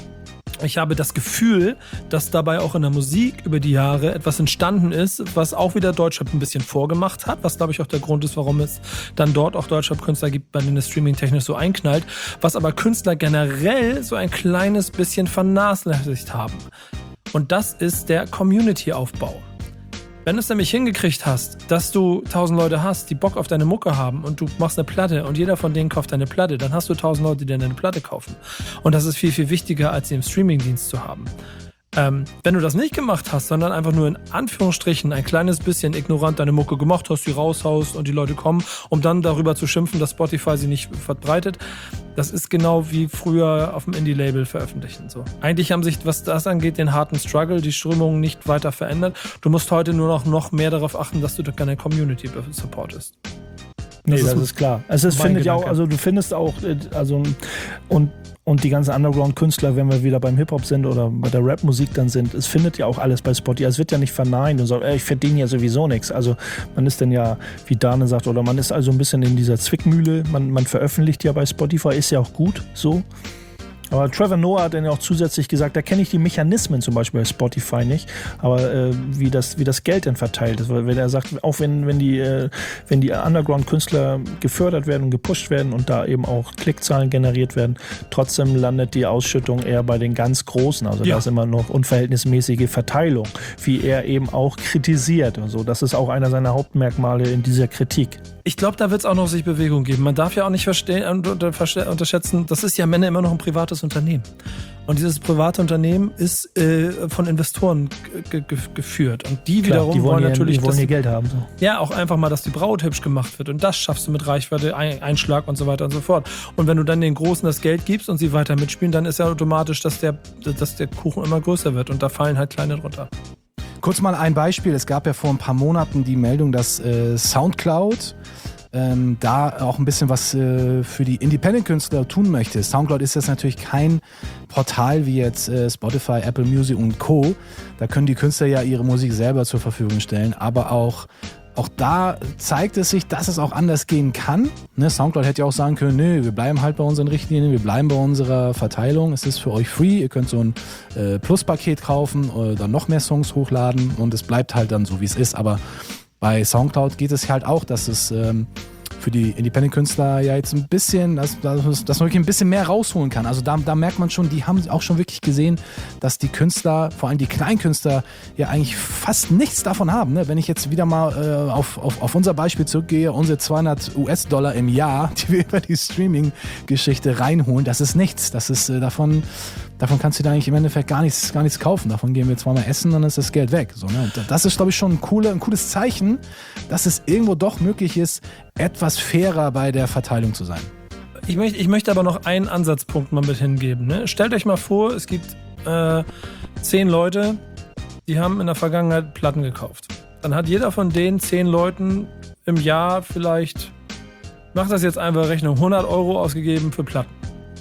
ich habe das Gefühl, dass dabei auch in der Musik über die Jahre etwas entstanden ist, was auch wieder Deutschrap ein bisschen vorgemacht hat, was glaube ich auch der Grund ist, warum es dann dort auch Deutschrap-Künstler gibt, bei denen das Streaming technisch so einknallt, was aber Künstler generell so ein kleines bisschen vernachlässigt haben. Und das ist der Community-Aufbau. Wenn du es nämlich hingekriegt hast, dass du tausend Leute hast, die Bock auf deine Mucke haben und du machst eine Platte und jeder von denen kauft deine Platte, dann hast du tausend Leute, die dir eine Platte kaufen. Und das ist viel, viel wichtiger, als sie im Streamingdienst zu haben. Ähm, wenn du das nicht gemacht hast, sondern einfach nur in Anführungsstrichen ein kleines bisschen ignorant deine Mucke gemacht hast, die raushaust und die Leute kommen, um dann darüber zu schimpfen, dass Spotify sie nicht verbreitet, das ist genau wie früher auf dem Indie-Label veröffentlichen. So. Eigentlich haben sich, was das angeht, den harten Struggle, die Strömungen nicht weiter verändert. Du musst heute nur noch, noch mehr darauf achten, dass du deine Community supportest. Nee, das das ist ist klar. Also es mein findet ja auch, Gedanke. also du findest auch, äh, also und und die ganzen Underground-Künstler, wenn wir wieder beim Hip-Hop sind oder bei der Rap-Musik dann sind, es findet ja auch alles bei Spotify. Es wird ja nicht verneint und sagt, ey, ich verdiene ja sowieso nichts. Also man ist dann ja, wie Dane sagt, oder man ist also ein bisschen in dieser Zwickmühle. Man, man veröffentlicht ja bei Spotify, ist ja auch gut so. Aber Trevor Noah hat dann ja auch zusätzlich gesagt, da kenne ich die Mechanismen zum Beispiel bei Spotify nicht, aber äh, wie, das, wie das Geld dann verteilt ist. Weil wenn er sagt, auch wenn, wenn die, äh, wenn die Underground-Künstler gefördert werden und gepusht werden und da eben auch Klickzahlen generiert werden, trotzdem landet die Ausschüttung eher bei den ganz Großen. Also Ja. da ist immer noch unverhältnismäßige Verteilung, wie er eben auch kritisiert. Und so. Das ist auch einer seiner Hauptmerkmale in dieser Kritik. Ich glaube, da wird es auch noch sich Bewegung geben. Man darf ja auch nicht verstehen, unter, unterschätzen, das ist ja am Ende immer noch ein privates Unternehmen. Und dieses private Unternehmen ist äh, von Investoren ge- ge- geführt. Und die Klar, wiederum die wollen, wollen ihr, natürlich, die wollen dass ihr Geld haben. So. ja auch einfach mal, dass die Braut hübsch gemacht wird. Und das schaffst du mit Reichweite, Ein- Einschlag und so weiter und so fort. Und wenn du dann den Großen das Geld gibst und sie weiter mitspielen, dann ist ja automatisch, dass der, dass der Kuchen immer größer wird. Und da fallen halt kleine drunter. Kurz mal ein Beispiel. Es gab ja vor ein paar Monaten die Meldung, dass äh, Soundcloud ähm, da auch ein bisschen was äh, für die Independent-Künstler tun möchte. Soundcloud ist jetzt natürlich kein Portal wie jetzt äh, Spotify, Apple Music und Co. Da können die Künstler ja ihre Musik selber zur Verfügung stellen, aber auch Auch da zeigt es sich, dass es auch anders gehen kann. Ne, Soundcloud hätte ja auch sagen können, nö, wir bleiben halt bei unseren Richtlinien, wir bleiben bei unserer Verteilung. Es ist für euch free, ihr könnt so ein äh, Plus-Paket kaufen oder dann noch mehr Songs hochladen und es bleibt halt dann so, wie es ist. Aber bei Soundcloud geht es halt auch, dass es ähm, für die Independent-Künstler ja jetzt ein bisschen, dass, dass, dass man wirklich ein bisschen mehr rausholen kann. Also da, da merkt man schon, die haben auch schon wirklich gesehen, dass die Künstler, vor allem die Kleinkünstler, ja eigentlich fast nichts davon haben. Ne? Wenn ich jetzt wieder mal äh, auf, auf, auf unser Beispiel zurückgehe, unsere zweihundert US-Dollar im Jahr, die wir über die Streaming-Geschichte reinholen, das ist nichts. Das ist äh, davon... Davon kannst du da eigentlich im Endeffekt gar nichts, gar nichts kaufen. Davon gehen wir zweimal essen, dann ist das Geld weg. So, ne? Und das ist, glaube ich, schon ein, coole, ein cooles Zeichen, dass es irgendwo doch möglich ist, etwas fairer bei der Verteilung zu sein. Ich möchte, ich möchte aber noch einen Ansatzpunkt mal mit hingeben. Ne? Stellt euch mal vor, es gibt äh, zehn Leute, die haben in der Vergangenheit Platten gekauft. Dann hat jeder von den zehn Leuten im Jahr vielleicht, macht das jetzt einfach Rechnung, hundert Euro ausgegeben für Platten.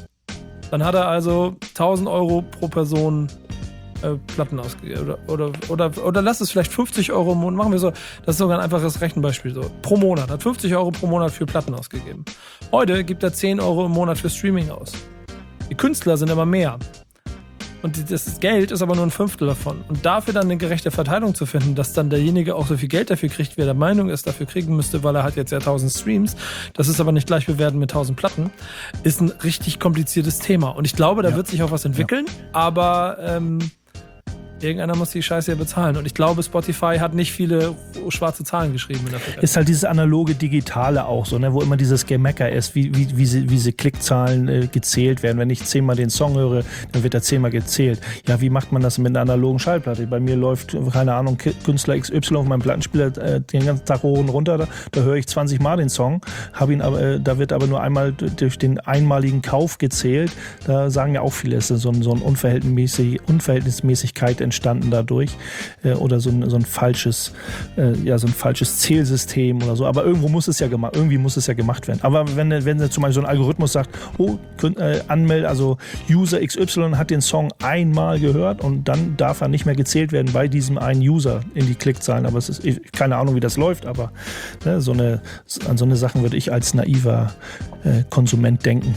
Dann hat er also tausend Euro pro Person äh, Platten ausgegeben. Oder, oder, oder, oder lass es vielleicht fünfzig Euro im Monat. Machen wir so, das ist sogar ein einfaches Rechenbeispiel. So. Pro Monat. Hat fünfzig Euro pro Monat für Platten ausgegeben. Heute gibt er zehn Euro im Monat für Streaming aus. Die Künstler sind immer mehr. Und das Geld ist aber nur ein Fünftel davon. Und dafür dann eine gerechte Verteilung zu finden, dass dann derjenige auch so viel Geld dafür kriegt, wie er der Meinung ist, dafür kriegen müsste, weil er hat jetzt ja tausend Streams, das ist aber nicht gleich bewerten mit tausend Platten, ist ein richtig kompliziertes Thema. Und ich glaube, da ja. wird sich auch was entwickeln, ja. aber ähm, irgendeiner muss die Scheiße ja bezahlen. Und ich glaube, Spotify hat nicht viele schwarze Zahlen geschrieben in der Vergangenheit. Ist halt dieses analoge Digitale auch so, ne, wo immer dieses Gemecker ist, wie, wie, wie, sie, wie diese Klickzahlen äh, gezählt werden. Wenn ich zehnmal den Song höre, dann wird er zehnmal gezählt. Ja, wie macht man das mit einer analogen Schallplatte? Bei mir läuft, keine Ahnung, Künstler X Y auf meinem Plattenspieler äh, den ganzen Tag hoch und runter. Da, da höre ich zwanzig Mal den Song, hab ihn aber, äh, da wird aber nur einmal durch den einmaligen Kauf gezählt. Da sagen ja auch viele, es ist so, so eine Unverhältnismäßig, Unverhältnismäßigkeit entstanden dadurch äh, oder so ein, so ein falsches äh, ja so ein falsches Zählsystem oder so, aber irgendwo muss es ja gemacht irgendwie muss es ja gemacht werden. Aber wenn wenn zum Beispiel so ein Algorithmus sagt, oh, äh, anmeld, also User X Y hat den Song einmal gehört und dann darf er nicht mehr gezählt werden bei diesem einen User in die Klickzahlen, aber es ist keine Ahnung, wie das läuft, aber ne, so eine an so eine Sachen würde ich als naiver äh, Konsument denken.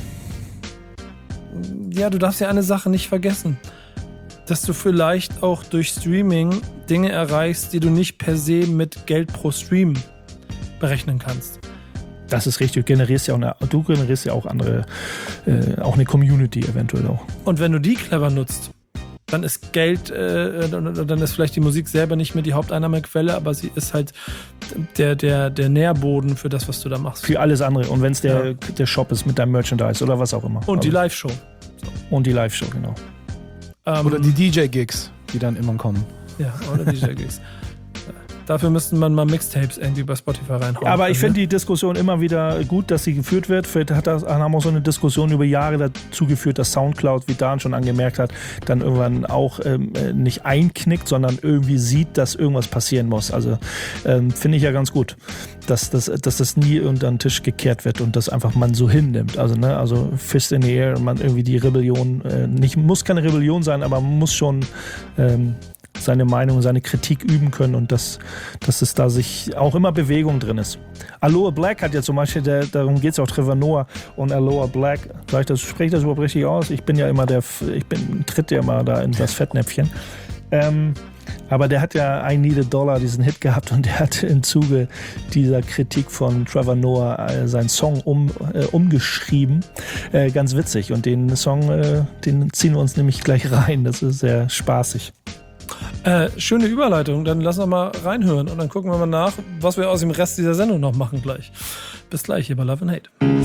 Ja, du darfst ja eine Sache nicht vergessen, dass du vielleicht auch durch Streaming Dinge erreichst, die du nicht per se mit Geld pro Stream berechnen kannst. Das ist richtig. Du generierst ja auch, eine, du generierst ja auch andere, äh, auch eine Community eventuell auch. Und wenn du die clever nutzt, dann ist Geld, äh, dann ist vielleicht die Musik selber nicht mehr die Haupteinnahmequelle, aber sie ist halt der, der, der Nährboden für das, was du da machst. Für alles andere. Und wenn es der, ja. der Shop ist mit deinem Merchandise oder was auch immer. Und also, die Live-Show. So. Und die Live-Show, genau. Ähm, oder die D J-Gigs, die dann immer kommen. Ja, oder D J-Gigs. Dafür müssten man mal Mixtapes irgendwie bei Spotify reinhauen. Aber ich finde die Diskussion immer wieder gut, dass sie geführt wird. Vielleicht hat das, haben auch so eine Diskussion über Jahre dazu geführt, dass Soundcloud, wie Dan schon angemerkt hat, dann irgendwann auch ähm, nicht einknickt, sondern irgendwie sieht, dass irgendwas passieren muss. Also ähm, finde ich ja ganz gut, dass, dass, dass das nie unter den Tisch gekehrt wird und das einfach man so hinnimmt. Also, ne, also Fist in the Air und man irgendwie die Rebellion, äh, nicht, muss keine Rebellion sein, aber man muss schon ähm, seine Meinung, seine Kritik üben können und dass, dass es da sich auch immer Bewegung drin ist. Aloha Black hat ja zum Beispiel, der, darum geht es auch, Trevor Noah und Aloha Black, vielleicht das, spreche ich das überhaupt richtig aus? Ich bin ja immer der, ich bin, tritt ja immer da in das Fettnäpfchen. Ähm, aber der hat ja I Need a Dollar, diesen Hit gehabt und der hat im Zuge dieser Kritik von Trevor Noah äh, seinen Song um, äh, umgeschrieben. Äh, ganz witzig und den Song, äh, den ziehen wir uns nämlich gleich rein, das ist sehr spaßig. Äh, schöne Überleitung, dann lass uns mal reinhören und dann gucken wir mal nach, was wir aus dem Rest dieser Sendung noch machen gleich. Bis gleich hier bei Love and Hate.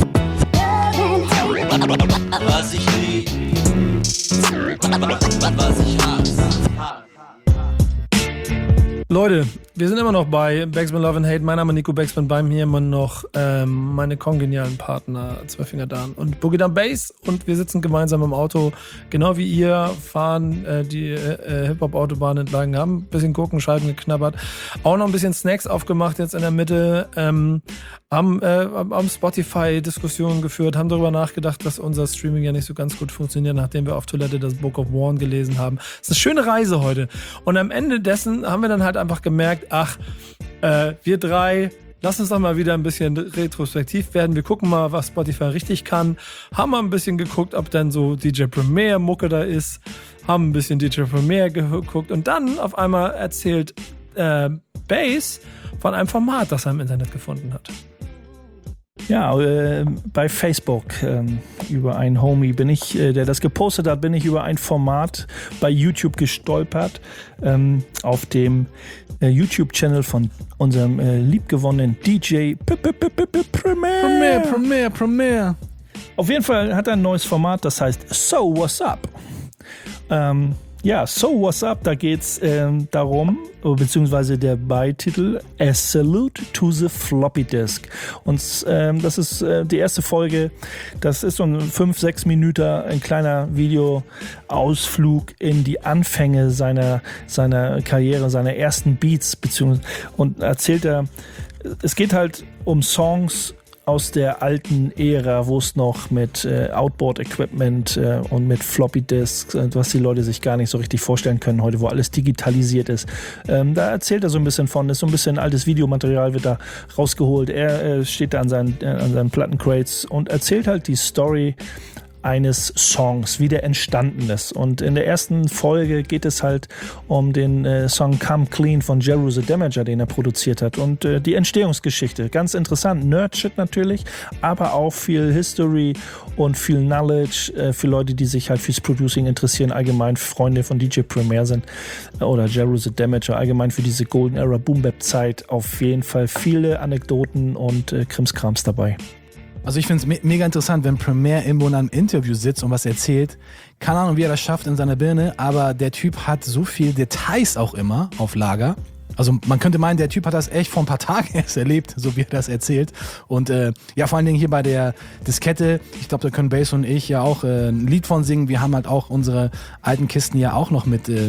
Was ich lieb, was ich hasse. Leute, wir sind immer noch bei Backspin Love and Hate. Mein Name ist Nico Backspin, bei mir immer noch ähm, meine kongenialen Partner Zwölffinger Dan und Boogie Down Bass und wir sitzen gemeinsam im Auto, genau wie ihr, fahren äh, die äh, Hip-Hop-Autobahn entlang, haben ein bisschen Gurkenscheiben geknabbert, auch noch ein bisschen Snacks aufgemacht jetzt in der Mitte, ähm, haben, äh, haben Spotify-Diskussionen geführt, haben darüber nachgedacht, dass unser Streaming ja nicht so ganz gut funktioniert, nachdem wir auf Toilette das Book of Warren gelesen haben. Es ist eine schöne Reise heute und am Ende dessen haben wir dann halt einfach gemerkt, ach, äh, wir drei, lass uns doch mal wieder ein bisschen retrospektiv werden. Wir gucken mal, was Spotify richtig kann. Haben mal ein bisschen geguckt, ob dann so D J Premier Mucke da ist. Haben ein bisschen D J Premier geguckt und dann auf einmal erzählt äh, Bass von einem Format, das er im Internet gefunden hat. Ja, äh, bei Facebook äh, über einen Homie bin ich, äh, der das gepostet hat, bin ich über ein Format bei YouTube gestolpert, ähm, auf dem äh, YouTube-Channel von unserem äh, liebgewonnenen D J Premier. Premier, Premier, Premier. Auf jeden Fall hat er ein neues Format, das heißt So What's Up. Ähm, Ja, So What's Up, da geht's ähm, darum, beziehungsweise der Beititel A Salute to the Floppy Disk. Und ähm, das ist äh, die erste Folge, das ist so ein fünf, sechs Minuten, ein kleiner Videoausflug in die Anfänge seiner, seiner Karriere, seiner ersten Beats, beziehungsweise, und erzählt er, es geht halt um Songs aus der alten Ära, wo es noch mit äh, Outboard-Equipment äh, und mit Floppy-Disks, äh, was die Leute sich gar nicht so richtig vorstellen können heute, wo alles digitalisiert ist. Ähm, da erzählt er so ein bisschen von, ist so ein bisschen altes Videomaterial, wird da rausgeholt. Er äh, steht da an seinen, äh, an seinen Plattencrates und erzählt halt die Story eines Songs, wie der entstanden ist. Und in der ersten Folge geht es halt um den äh, Song Come Clean von Jeru the Damager, den er produziert hat. Und äh, die Entstehungsgeschichte, ganz interessant, Nerd-Shit natürlich, aber auch viel History und viel Knowledge äh, für Leute, die sich halt fürs Producing interessieren, allgemein Freunde von D J Premier sind äh, oder Jeru the Damager, allgemein für diese Golden Era Boom Bap Zeit auf jeden Fall viele Anekdoten und äh, Krimskrams dabei. Also ich finde es me- mega interessant, wenn Premier irgendwo in einem Interview sitzt und was erzählt. Keine Ahnung, wie er das schafft in seiner Birne, aber der Typ hat so viel Details auch immer auf Lager. Also man könnte meinen, der Typ hat das echt vor ein paar Tagen erst erlebt, so wie er das erzählt. Und äh, ja, vor allen Dingen hier bei der Diskette, ich glaube, da können Bass und ich ja auch äh, ein Lied von singen. Wir haben halt auch unsere alten Kisten ja auch noch mit äh,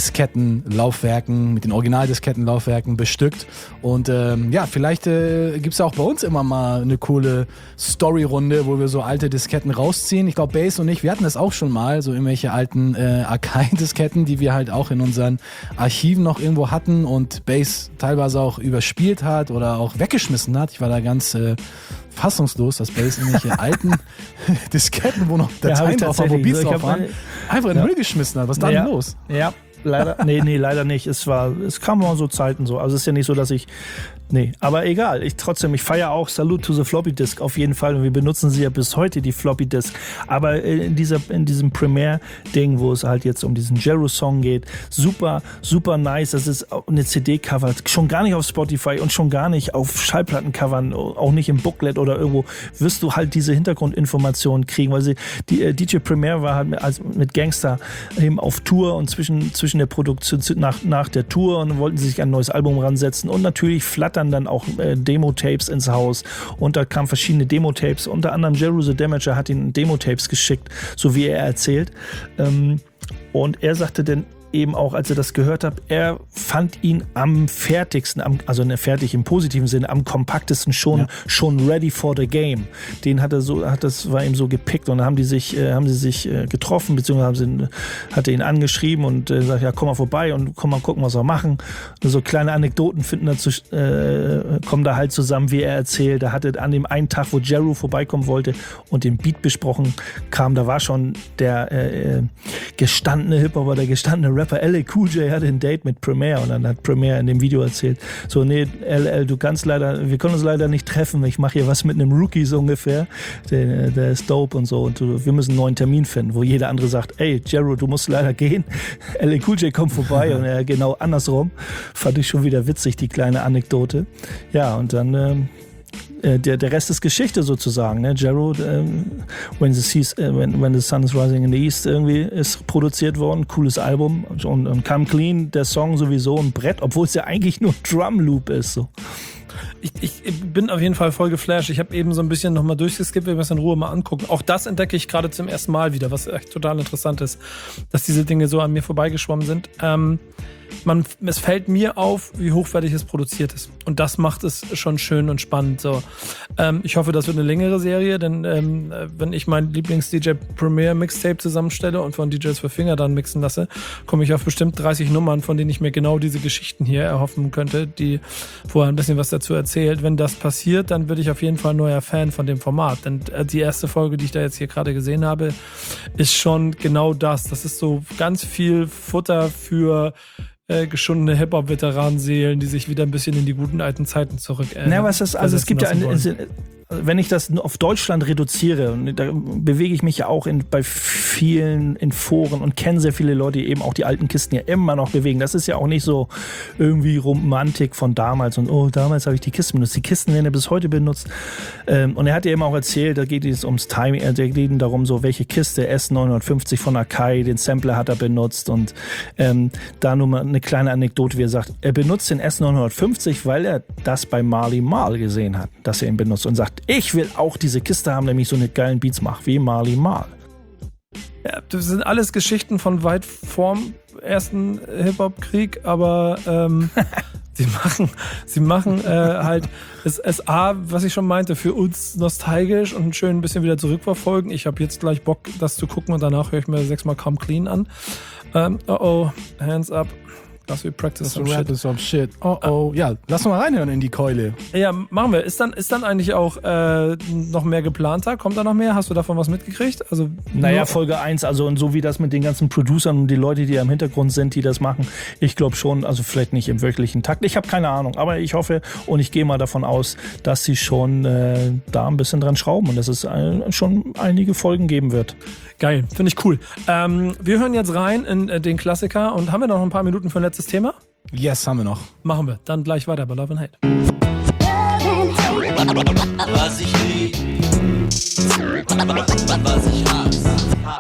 Diskettenlaufwerken, mit den Original-Diskettenlaufwerken bestückt. Und ähm, ja, vielleicht äh, gibt's ja auch bei uns immer mal eine coole Story-Runde, wo wir so alte Disketten rausziehen. Ich glaube, Bass und ich, wir hatten das auch schon mal, so irgendwelche alten äh, Archive-Disketten, die wir halt auch in unseren Archiven noch irgendwo hatten und Bass teilweise auch überspielt hat oder auch weggeschmissen hat. Ich war da ganz äh, fassungslos, dass Bass irgendwelche alten Disketten, wo noch Dateien ja, drauf waren, wo Beats so, drauf waren, einfach in den ja. Müll geschmissen hat. Was ist da ja. denn los? Ja, leider, nee, nee, leider nicht. Es war, es kam mal so Zeiten so. Also es ist ja nicht so, dass ich, nee, aber egal. Ich trotzdem, ich feiere auch Salute to the Floppy Disk auf jeden Fall und wir benutzen sie ja bis heute, die Floppy Disk. Aber in dieser, in diesem Premiere-Ding, wo es halt jetzt um diesen Jeru-Song geht, super, super nice. Das ist eine C D-Cover, schon gar nicht auf Spotify und schon gar nicht auf Schallplattencovern, auch nicht im Booklet oder irgendwo, wirst du halt diese Hintergrundinformationen kriegen, weil sie, die äh, D J Premier war halt mit, also mit Gangster eben auf Tour und zwischen, zwischen der Produktion, nach, nach der Tour und wollten sie sich an ein neues Album ransetzen und natürlich flattern dann auch äh, Demo-Tapes ins Haus und da kamen verschiedene Demo-Tapes, unter anderem Jeru the Damager hat ihnen Demo-Tapes geschickt, so wie er erzählt, ähm, und er sagte dann eben auch, als er das gehört hat, er fand ihn am fertigsten, am, also ne, fertig im positiven Sinne, am kompaktesten schon, ja. schon ready for the game. Den hat er so, hat das war ihm so gepickt und dann haben die sich, äh, haben sie sich äh, getroffen, beziehungsweise haben sie, hat er ihn angeschrieben und äh, sagt, ja, komm mal vorbei und komm mal gucken, was wir machen. Und so kleine Anekdoten finden dazu, äh, kommen da halt zusammen, wie er erzählt. Er hatte an dem einen Tag, wo Jeru vorbeikommen wollte und den Beat besprochen kam, da war schon der äh, gestandene Hip-Hopper, der gestandene Rapper L L Cool J hatte ein Date mit Premier und dann hat Premier in dem Video erzählt, so, nee, L L, du kannst leider, wir können uns leider nicht treffen, ich mache hier was mit einem Rookie so ungefähr, der, der ist dope und so und du, wir müssen einen neuen Termin finden, wo jeder andere sagt, ey, Jeru, du musst leider gehen, L L Cool J kommt vorbei und er genau andersrum, fand ich schon wieder witzig, die kleine Anekdote. Ja, und dann ähm, Der, der Rest ist Geschichte sozusagen. Ne? Jeru, ähm, when, the Seas, äh, when, when the Sun is Rising in the East irgendwie ist produziert worden. Cooles Album. Und, und Come Clean, der Song sowieso ein Brett, obwohl es ja eigentlich nur Drum Loop ist. So. Ich, ich bin auf jeden Fall voll geflasht. Ich habe eben so ein bisschen nochmal durchgeskippt, wenn wir es in Ruhe mal angucken. Auch das entdecke ich gerade zum ersten Mal wieder, was echt total interessant ist, dass diese Dinge so an mir vorbeigeschwommen sind. Ähm, man, es fällt mir auf, wie hochwertig es produziert ist. Und das macht es schon schön und spannend. So. Ähm, ich hoffe, das wird eine längere Serie, denn ähm, wenn ich mein Lieblings-D J Premier Mixtape zusammenstelle und von D Js für Finger dann mixen lasse, komme ich auf bestimmt dreißig Nummern, von denen ich mir genau diese Geschichten hier erhoffen könnte, die vorher ein bisschen was dazu erzählt. Wenn das passiert, dann würde ich auf jeden Fall ein neuer Fan von dem Format. Denn die erste Folge, die ich da jetzt hier gerade gesehen habe, ist schon genau das. Das ist so ganz viel Futter für äh, geschundene Hip-Hop-Veteranenseelen, die sich wieder ein bisschen in die guten alten Zeiten zurück äh, Na, was ist, also es gibt ja eine, wollen. wenn ich das auf Deutschland reduziere, und da bewege ich mich ja auch in, bei vielen in Foren und kenne sehr viele Leute, die eben auch die alten Kisten ja immer noch bewegen. Das ist ja auch nicht so irgendwie Romantik von damals und oh, damals habe ich die Kisten benutzt. Die Kisten werden ja bis heute benutzt. Ähm, und er hat ja eben auch erzählt, da geht es ums Timing, da geht es darum, so welche Kiste, S neunhundertfünfzig von Akai, den Sampler hat er benutzt und ähm, da nur mal eine kleine Anekdote, wie er sagt, er benutzt den S neunhundertfünfzig, weil er das bei Marley Marl gesehen hat, dass er ihn benutzt und sagt, ich will auch diese Kiste haben, nämlich so eine geilen Beats macht, wie Marley Marl. Ja, das sind alles Geschichten von weit vorm ersten Hip-Hop-Krieg, aber ähm, sie machen, sie machen äh, halt es, es A, was ich schon meinte, für uns nostalgisch und schön ein bisschen wieder zurückverfolgen. Ich habe jetzt gleich Bock, das zu gucken und danach höre ich mir sechsmal Come Clean an. Ähm, oh oh, hands up. Lass we practice So some rap shit. some shit. Oh oh. Ja, lass uns mal reinhören in die Keule. Ja, machen wir. Ist dann, ist dann eigentlich auch äh, noch mehr geplanter? Kommt da noch mehr? Hast du davon was mitgekriegt? Also, Naja, nur- Folge eins, also und so wie das mit den ganzen Producern und die Leute, die im Hintergrund sind, die das machen, ich glaube schon, also vielleicht nicht im wöchentlichen Takt. Ich habe keine Ahnung, aber ich hoffe und ich gehe mal davon aus, dass sie schon äh, da ein bisschen dran schrauben und dass es äh, schon einige Folgen geben wird. Geil, finde ich cool. Ähm, wir hören jetzt rein in äh, den Klassiker und haben wir noch ein paar Minuten für ein letztes Thema? Yes, haben wir noch. Machen wir. Dann gleich weiter bei Love and Hate. Was ich lieb, was ich hasse.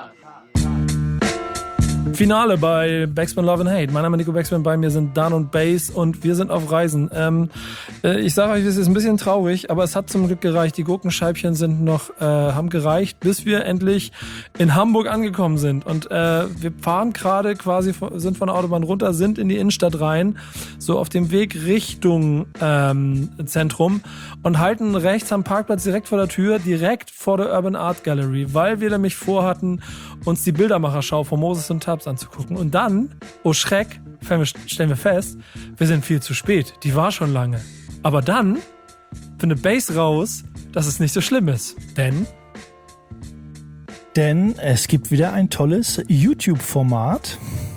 Finale bei Backspin Love and Hate. Mein Name ist Nico Backspin, bei mir sind Dan und Bass und wir sind auf Reisen. Ähm, äh, ich sage euch, es ist ein bisschen traurig, aber es hat zum Glück gereicht. Die Gurkenscheibchen sind noch, äh, haben gereicht, bis wir endlich in Hamburg angekommen sind. Und äh, wir fahren gerade quasi, von, sind von der Autobahn runter, sind in die Innenstadt rein, so auf dem Weg Richtung ähm, Zentrum und halten rechts am Parkplatz direkt vor der Tür, direkt vor der Urban Art Gallery, weil wir nämlich vorhatten, uns die Bildermacherschau von Moses und Tubbs anzugucken. Und dann, oh Schreck, stellen wir fest, wir sind viel zu spät. Die war schon lange. Aber dann findet Bass raus, dass es nicht so schlimm ist. Denn Denn es gibt wieder ein tolles YouTube-Format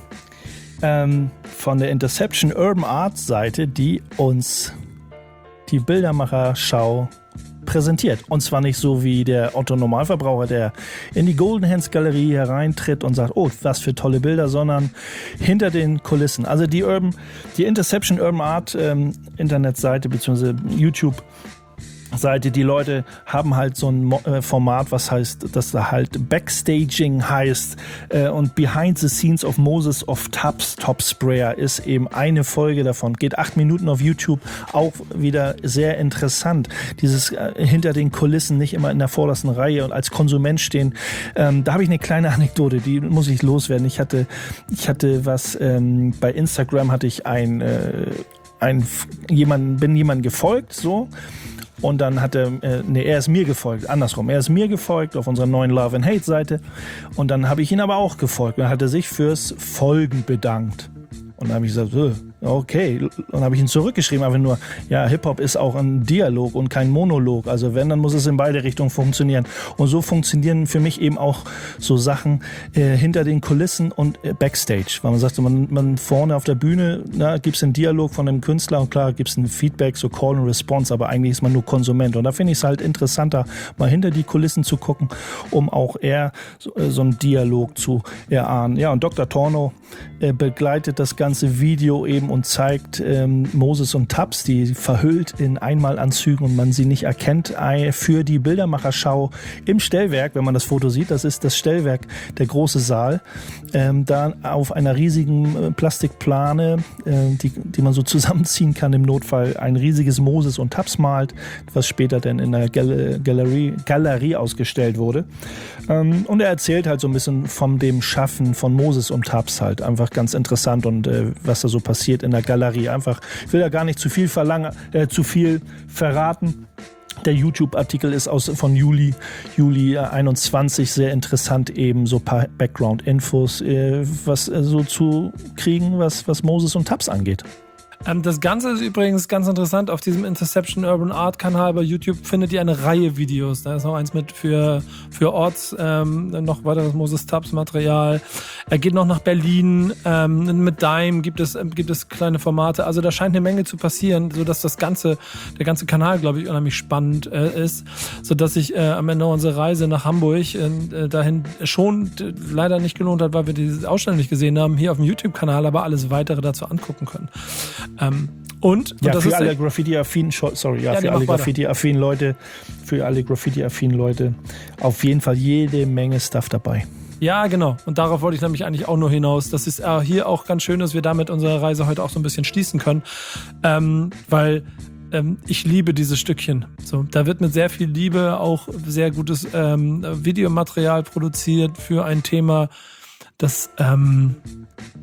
ähm, von der Interception Urban Art Seite, die uns die Bildermacherschau präsentiert. Und zwar nicht so wie der Otto-Normalverbraucher, der in die Golden Hands Galerie hereintritt und sagt, oh, was für tolle Bilder, sondern hinter den Kulissen. Also die Urban, die Interception Urban Art ähm, Internetseite bzw. YouTube Seite, die Leute haben halt so ein Mo- äh, Format, was heißt, dass da halt Backstaging heißt äh, und Behind the Scenes of Moses of Tubbs Top Sprayer ist eben eine Folge davon. Geht acht Minuten auf YouTube, auch wieder sehr interessant. Dieses äh, hinter den Kulissen, nicht immer in der vordersten Reihe und als Konsument stehen. Ähm, da habe ich eine kleine Anekdote, die muss ich loswerden. Ich hatte, ich hatte was, ähm, bei Instagram hatte ich ein, äh, ein jemand, bin jemandem gefolgt, so. Und dann hat er, äh, nee, er ist mir gefolgt, andersrum. Er ist mir gefolgt auf unserer neuen Love and Hate Seite. Und dann habe ich ihn aber auch gefolgt. Und dann hat er sich fürs Folgen bedankt. Und dann habe ich gesagt, okay. Und dann habe ich ihn zurückgeschrieben, aber nur, ja, Hip-Hop ist auch ein Dialog und kein Monolog. Also wenn, dann muss es in beide Richtungen funktionieren. Und so funktionieren für mich eben auch so Sachen äh, hinter den Kulissen und äh, Backstage. Weil man sagt, so, man, man vorne auf der Bühne, na, gibt es einen Dialog von dem Künstler und klar gibt es ein Feedback, so Call and Response, aber eigentlich ist man nur Konsument. Und da finde ich es halt interessanter, mal hinter die Kulissen zu gucken, um auch eher so, äh, so einen Dialog zu erahnen. Ja, und Doktor Torno äh, begleitet das ganze Video eben und zeigt ähm, Moses und Tubbs, die verhüllt in Einmalanzügen und man sie nicht erkennt, für die Bildermacherschau im Stellwerk, wenn man das Foto sieht, das ist das Stellwerk, der große Saal, ähm, da auf einer riesigen äh, Plastikplane, äh, die, die man so zusammenziehen kann im Notfall, ein riesiges Moses und Tubbs malt, was später dann in der Gal- Galerie, Galerie ausgestellt wurde. Ähm, und er erzählt halt so ein bisschen von dem Schaffen von Moses und Tubbs halt, einfach ganz interessant und äh, was da so passiert in der Galerie. Einfach, ich will da gar nicht zu viel verlangen, äh, zu viel verraten. Der YouTube-Artikel ist aus, von Juli, Juli einundzwanzig, sehr interessant, eben so ein paar Background-Infos, äh, was äh, so zu kriegen, was, was Moses und Tubbs angeht. Ähm, das Ganze ist übrigens ganz interessant. Auf diesem Interception Urban Art Kanal bei YouTube findet ihr eine Reihe Videos. Da ist noch eins mit für, für Orts, ähm, noch weiteres Moses Tubbs Material. Er geht noch nach Berlin. Ähm, mit Dime gibt es, gibt es kleine Formate. Also da scheint eine Menge zu passieren, sodass das ganze, der ganze Kanal, glaube ich, unheimlich spannend äh, ist. Sodass sich äh, am Ende unsere Reise nach Hamburg äh, dahin schon äh, leider nicht gelohnt hat, weil wir diese Ausstellung nicht gesehen haben, hier auf dem YouTube-Kanal, aber alles weitere dazu angucken können. Ähm, und, und ja, das für ist alle Graffiti-affinen, sorry, ja, Ja, für nee, alle mach weiter. Graffiti-affinen Leute, für alle Graffiti-affinen Leute auf jeden Fall jede Menge Stuff dabei. Ja, genau. Und darauf wollte ich nämlich eigentlich auch nur hinaus. Das ist äh, hier auch ganz schön, dass wir damit unsere Reise heute auch so ein bisschen schließen können. Ähm, weil ähm, ich liebe dieses Stückchen. So, da wird mit sehr viel Liebe auch sehr gutes ähm, Videomaterial produziert für ein Thema, das ähm,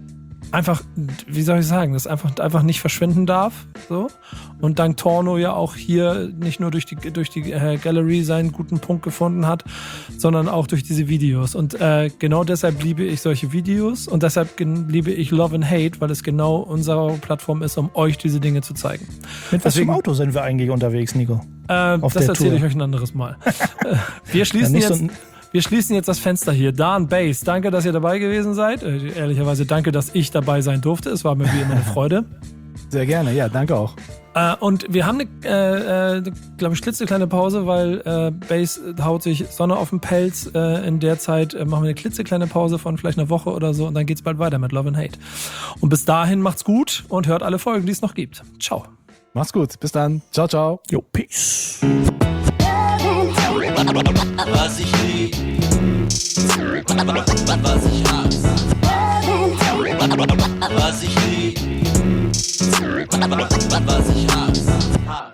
einfach, wie soll ich sagen, das einfach, einfach nicht verschwinden darf. So. Und dank Torno ja auch hier nicht nur durch die, durch die äh, Gallery seinen guten Punkt gefunden hat, sondern auch durch diese Videos. Und äh, genau deshalb liebe ich solche Videos und deshalb gen- liebe ich Love and Hate, weil es genau unsere Plattform ist, um euch diese Dinge zu zeigen. Mit was für Deswegen- einem Auto sind wir eigentlich unterwegs, Nico? Äh, Auf das der erzähle Tour. ich euch ein anderes Mal. Äh, wir schließen Ja, nicht jetzt... so ein- Wir schließen jetzt das Fenster hier. Dan Bass, danke, dass ihr dabei gewesen seid. Äh, ehrlicherweise danke, dass ich dabei sein durfte. Es war mir wie immer eine Freude. Sehr gerne, ja, danke auch. Äh, und wir haben eine, äh, äh, glaube ich, klitzekleine Pause, weil äh, Bass haut sich Sonne auf den Pelz. Äh, in der Zeit äh, machen wir eine klitzekleine Pause von vielleicht einer Woche oder so und dann geht's bald weiter mit Love and Hate. Und bis dahin macht's gut und hört alle Folgen, die es noch gibt. Ciao. Mach's gut, bis dann. Ciao, ciao. Jo, peace. Was ich lieb, was ich hasse. Was ich lieb, was ich hasse.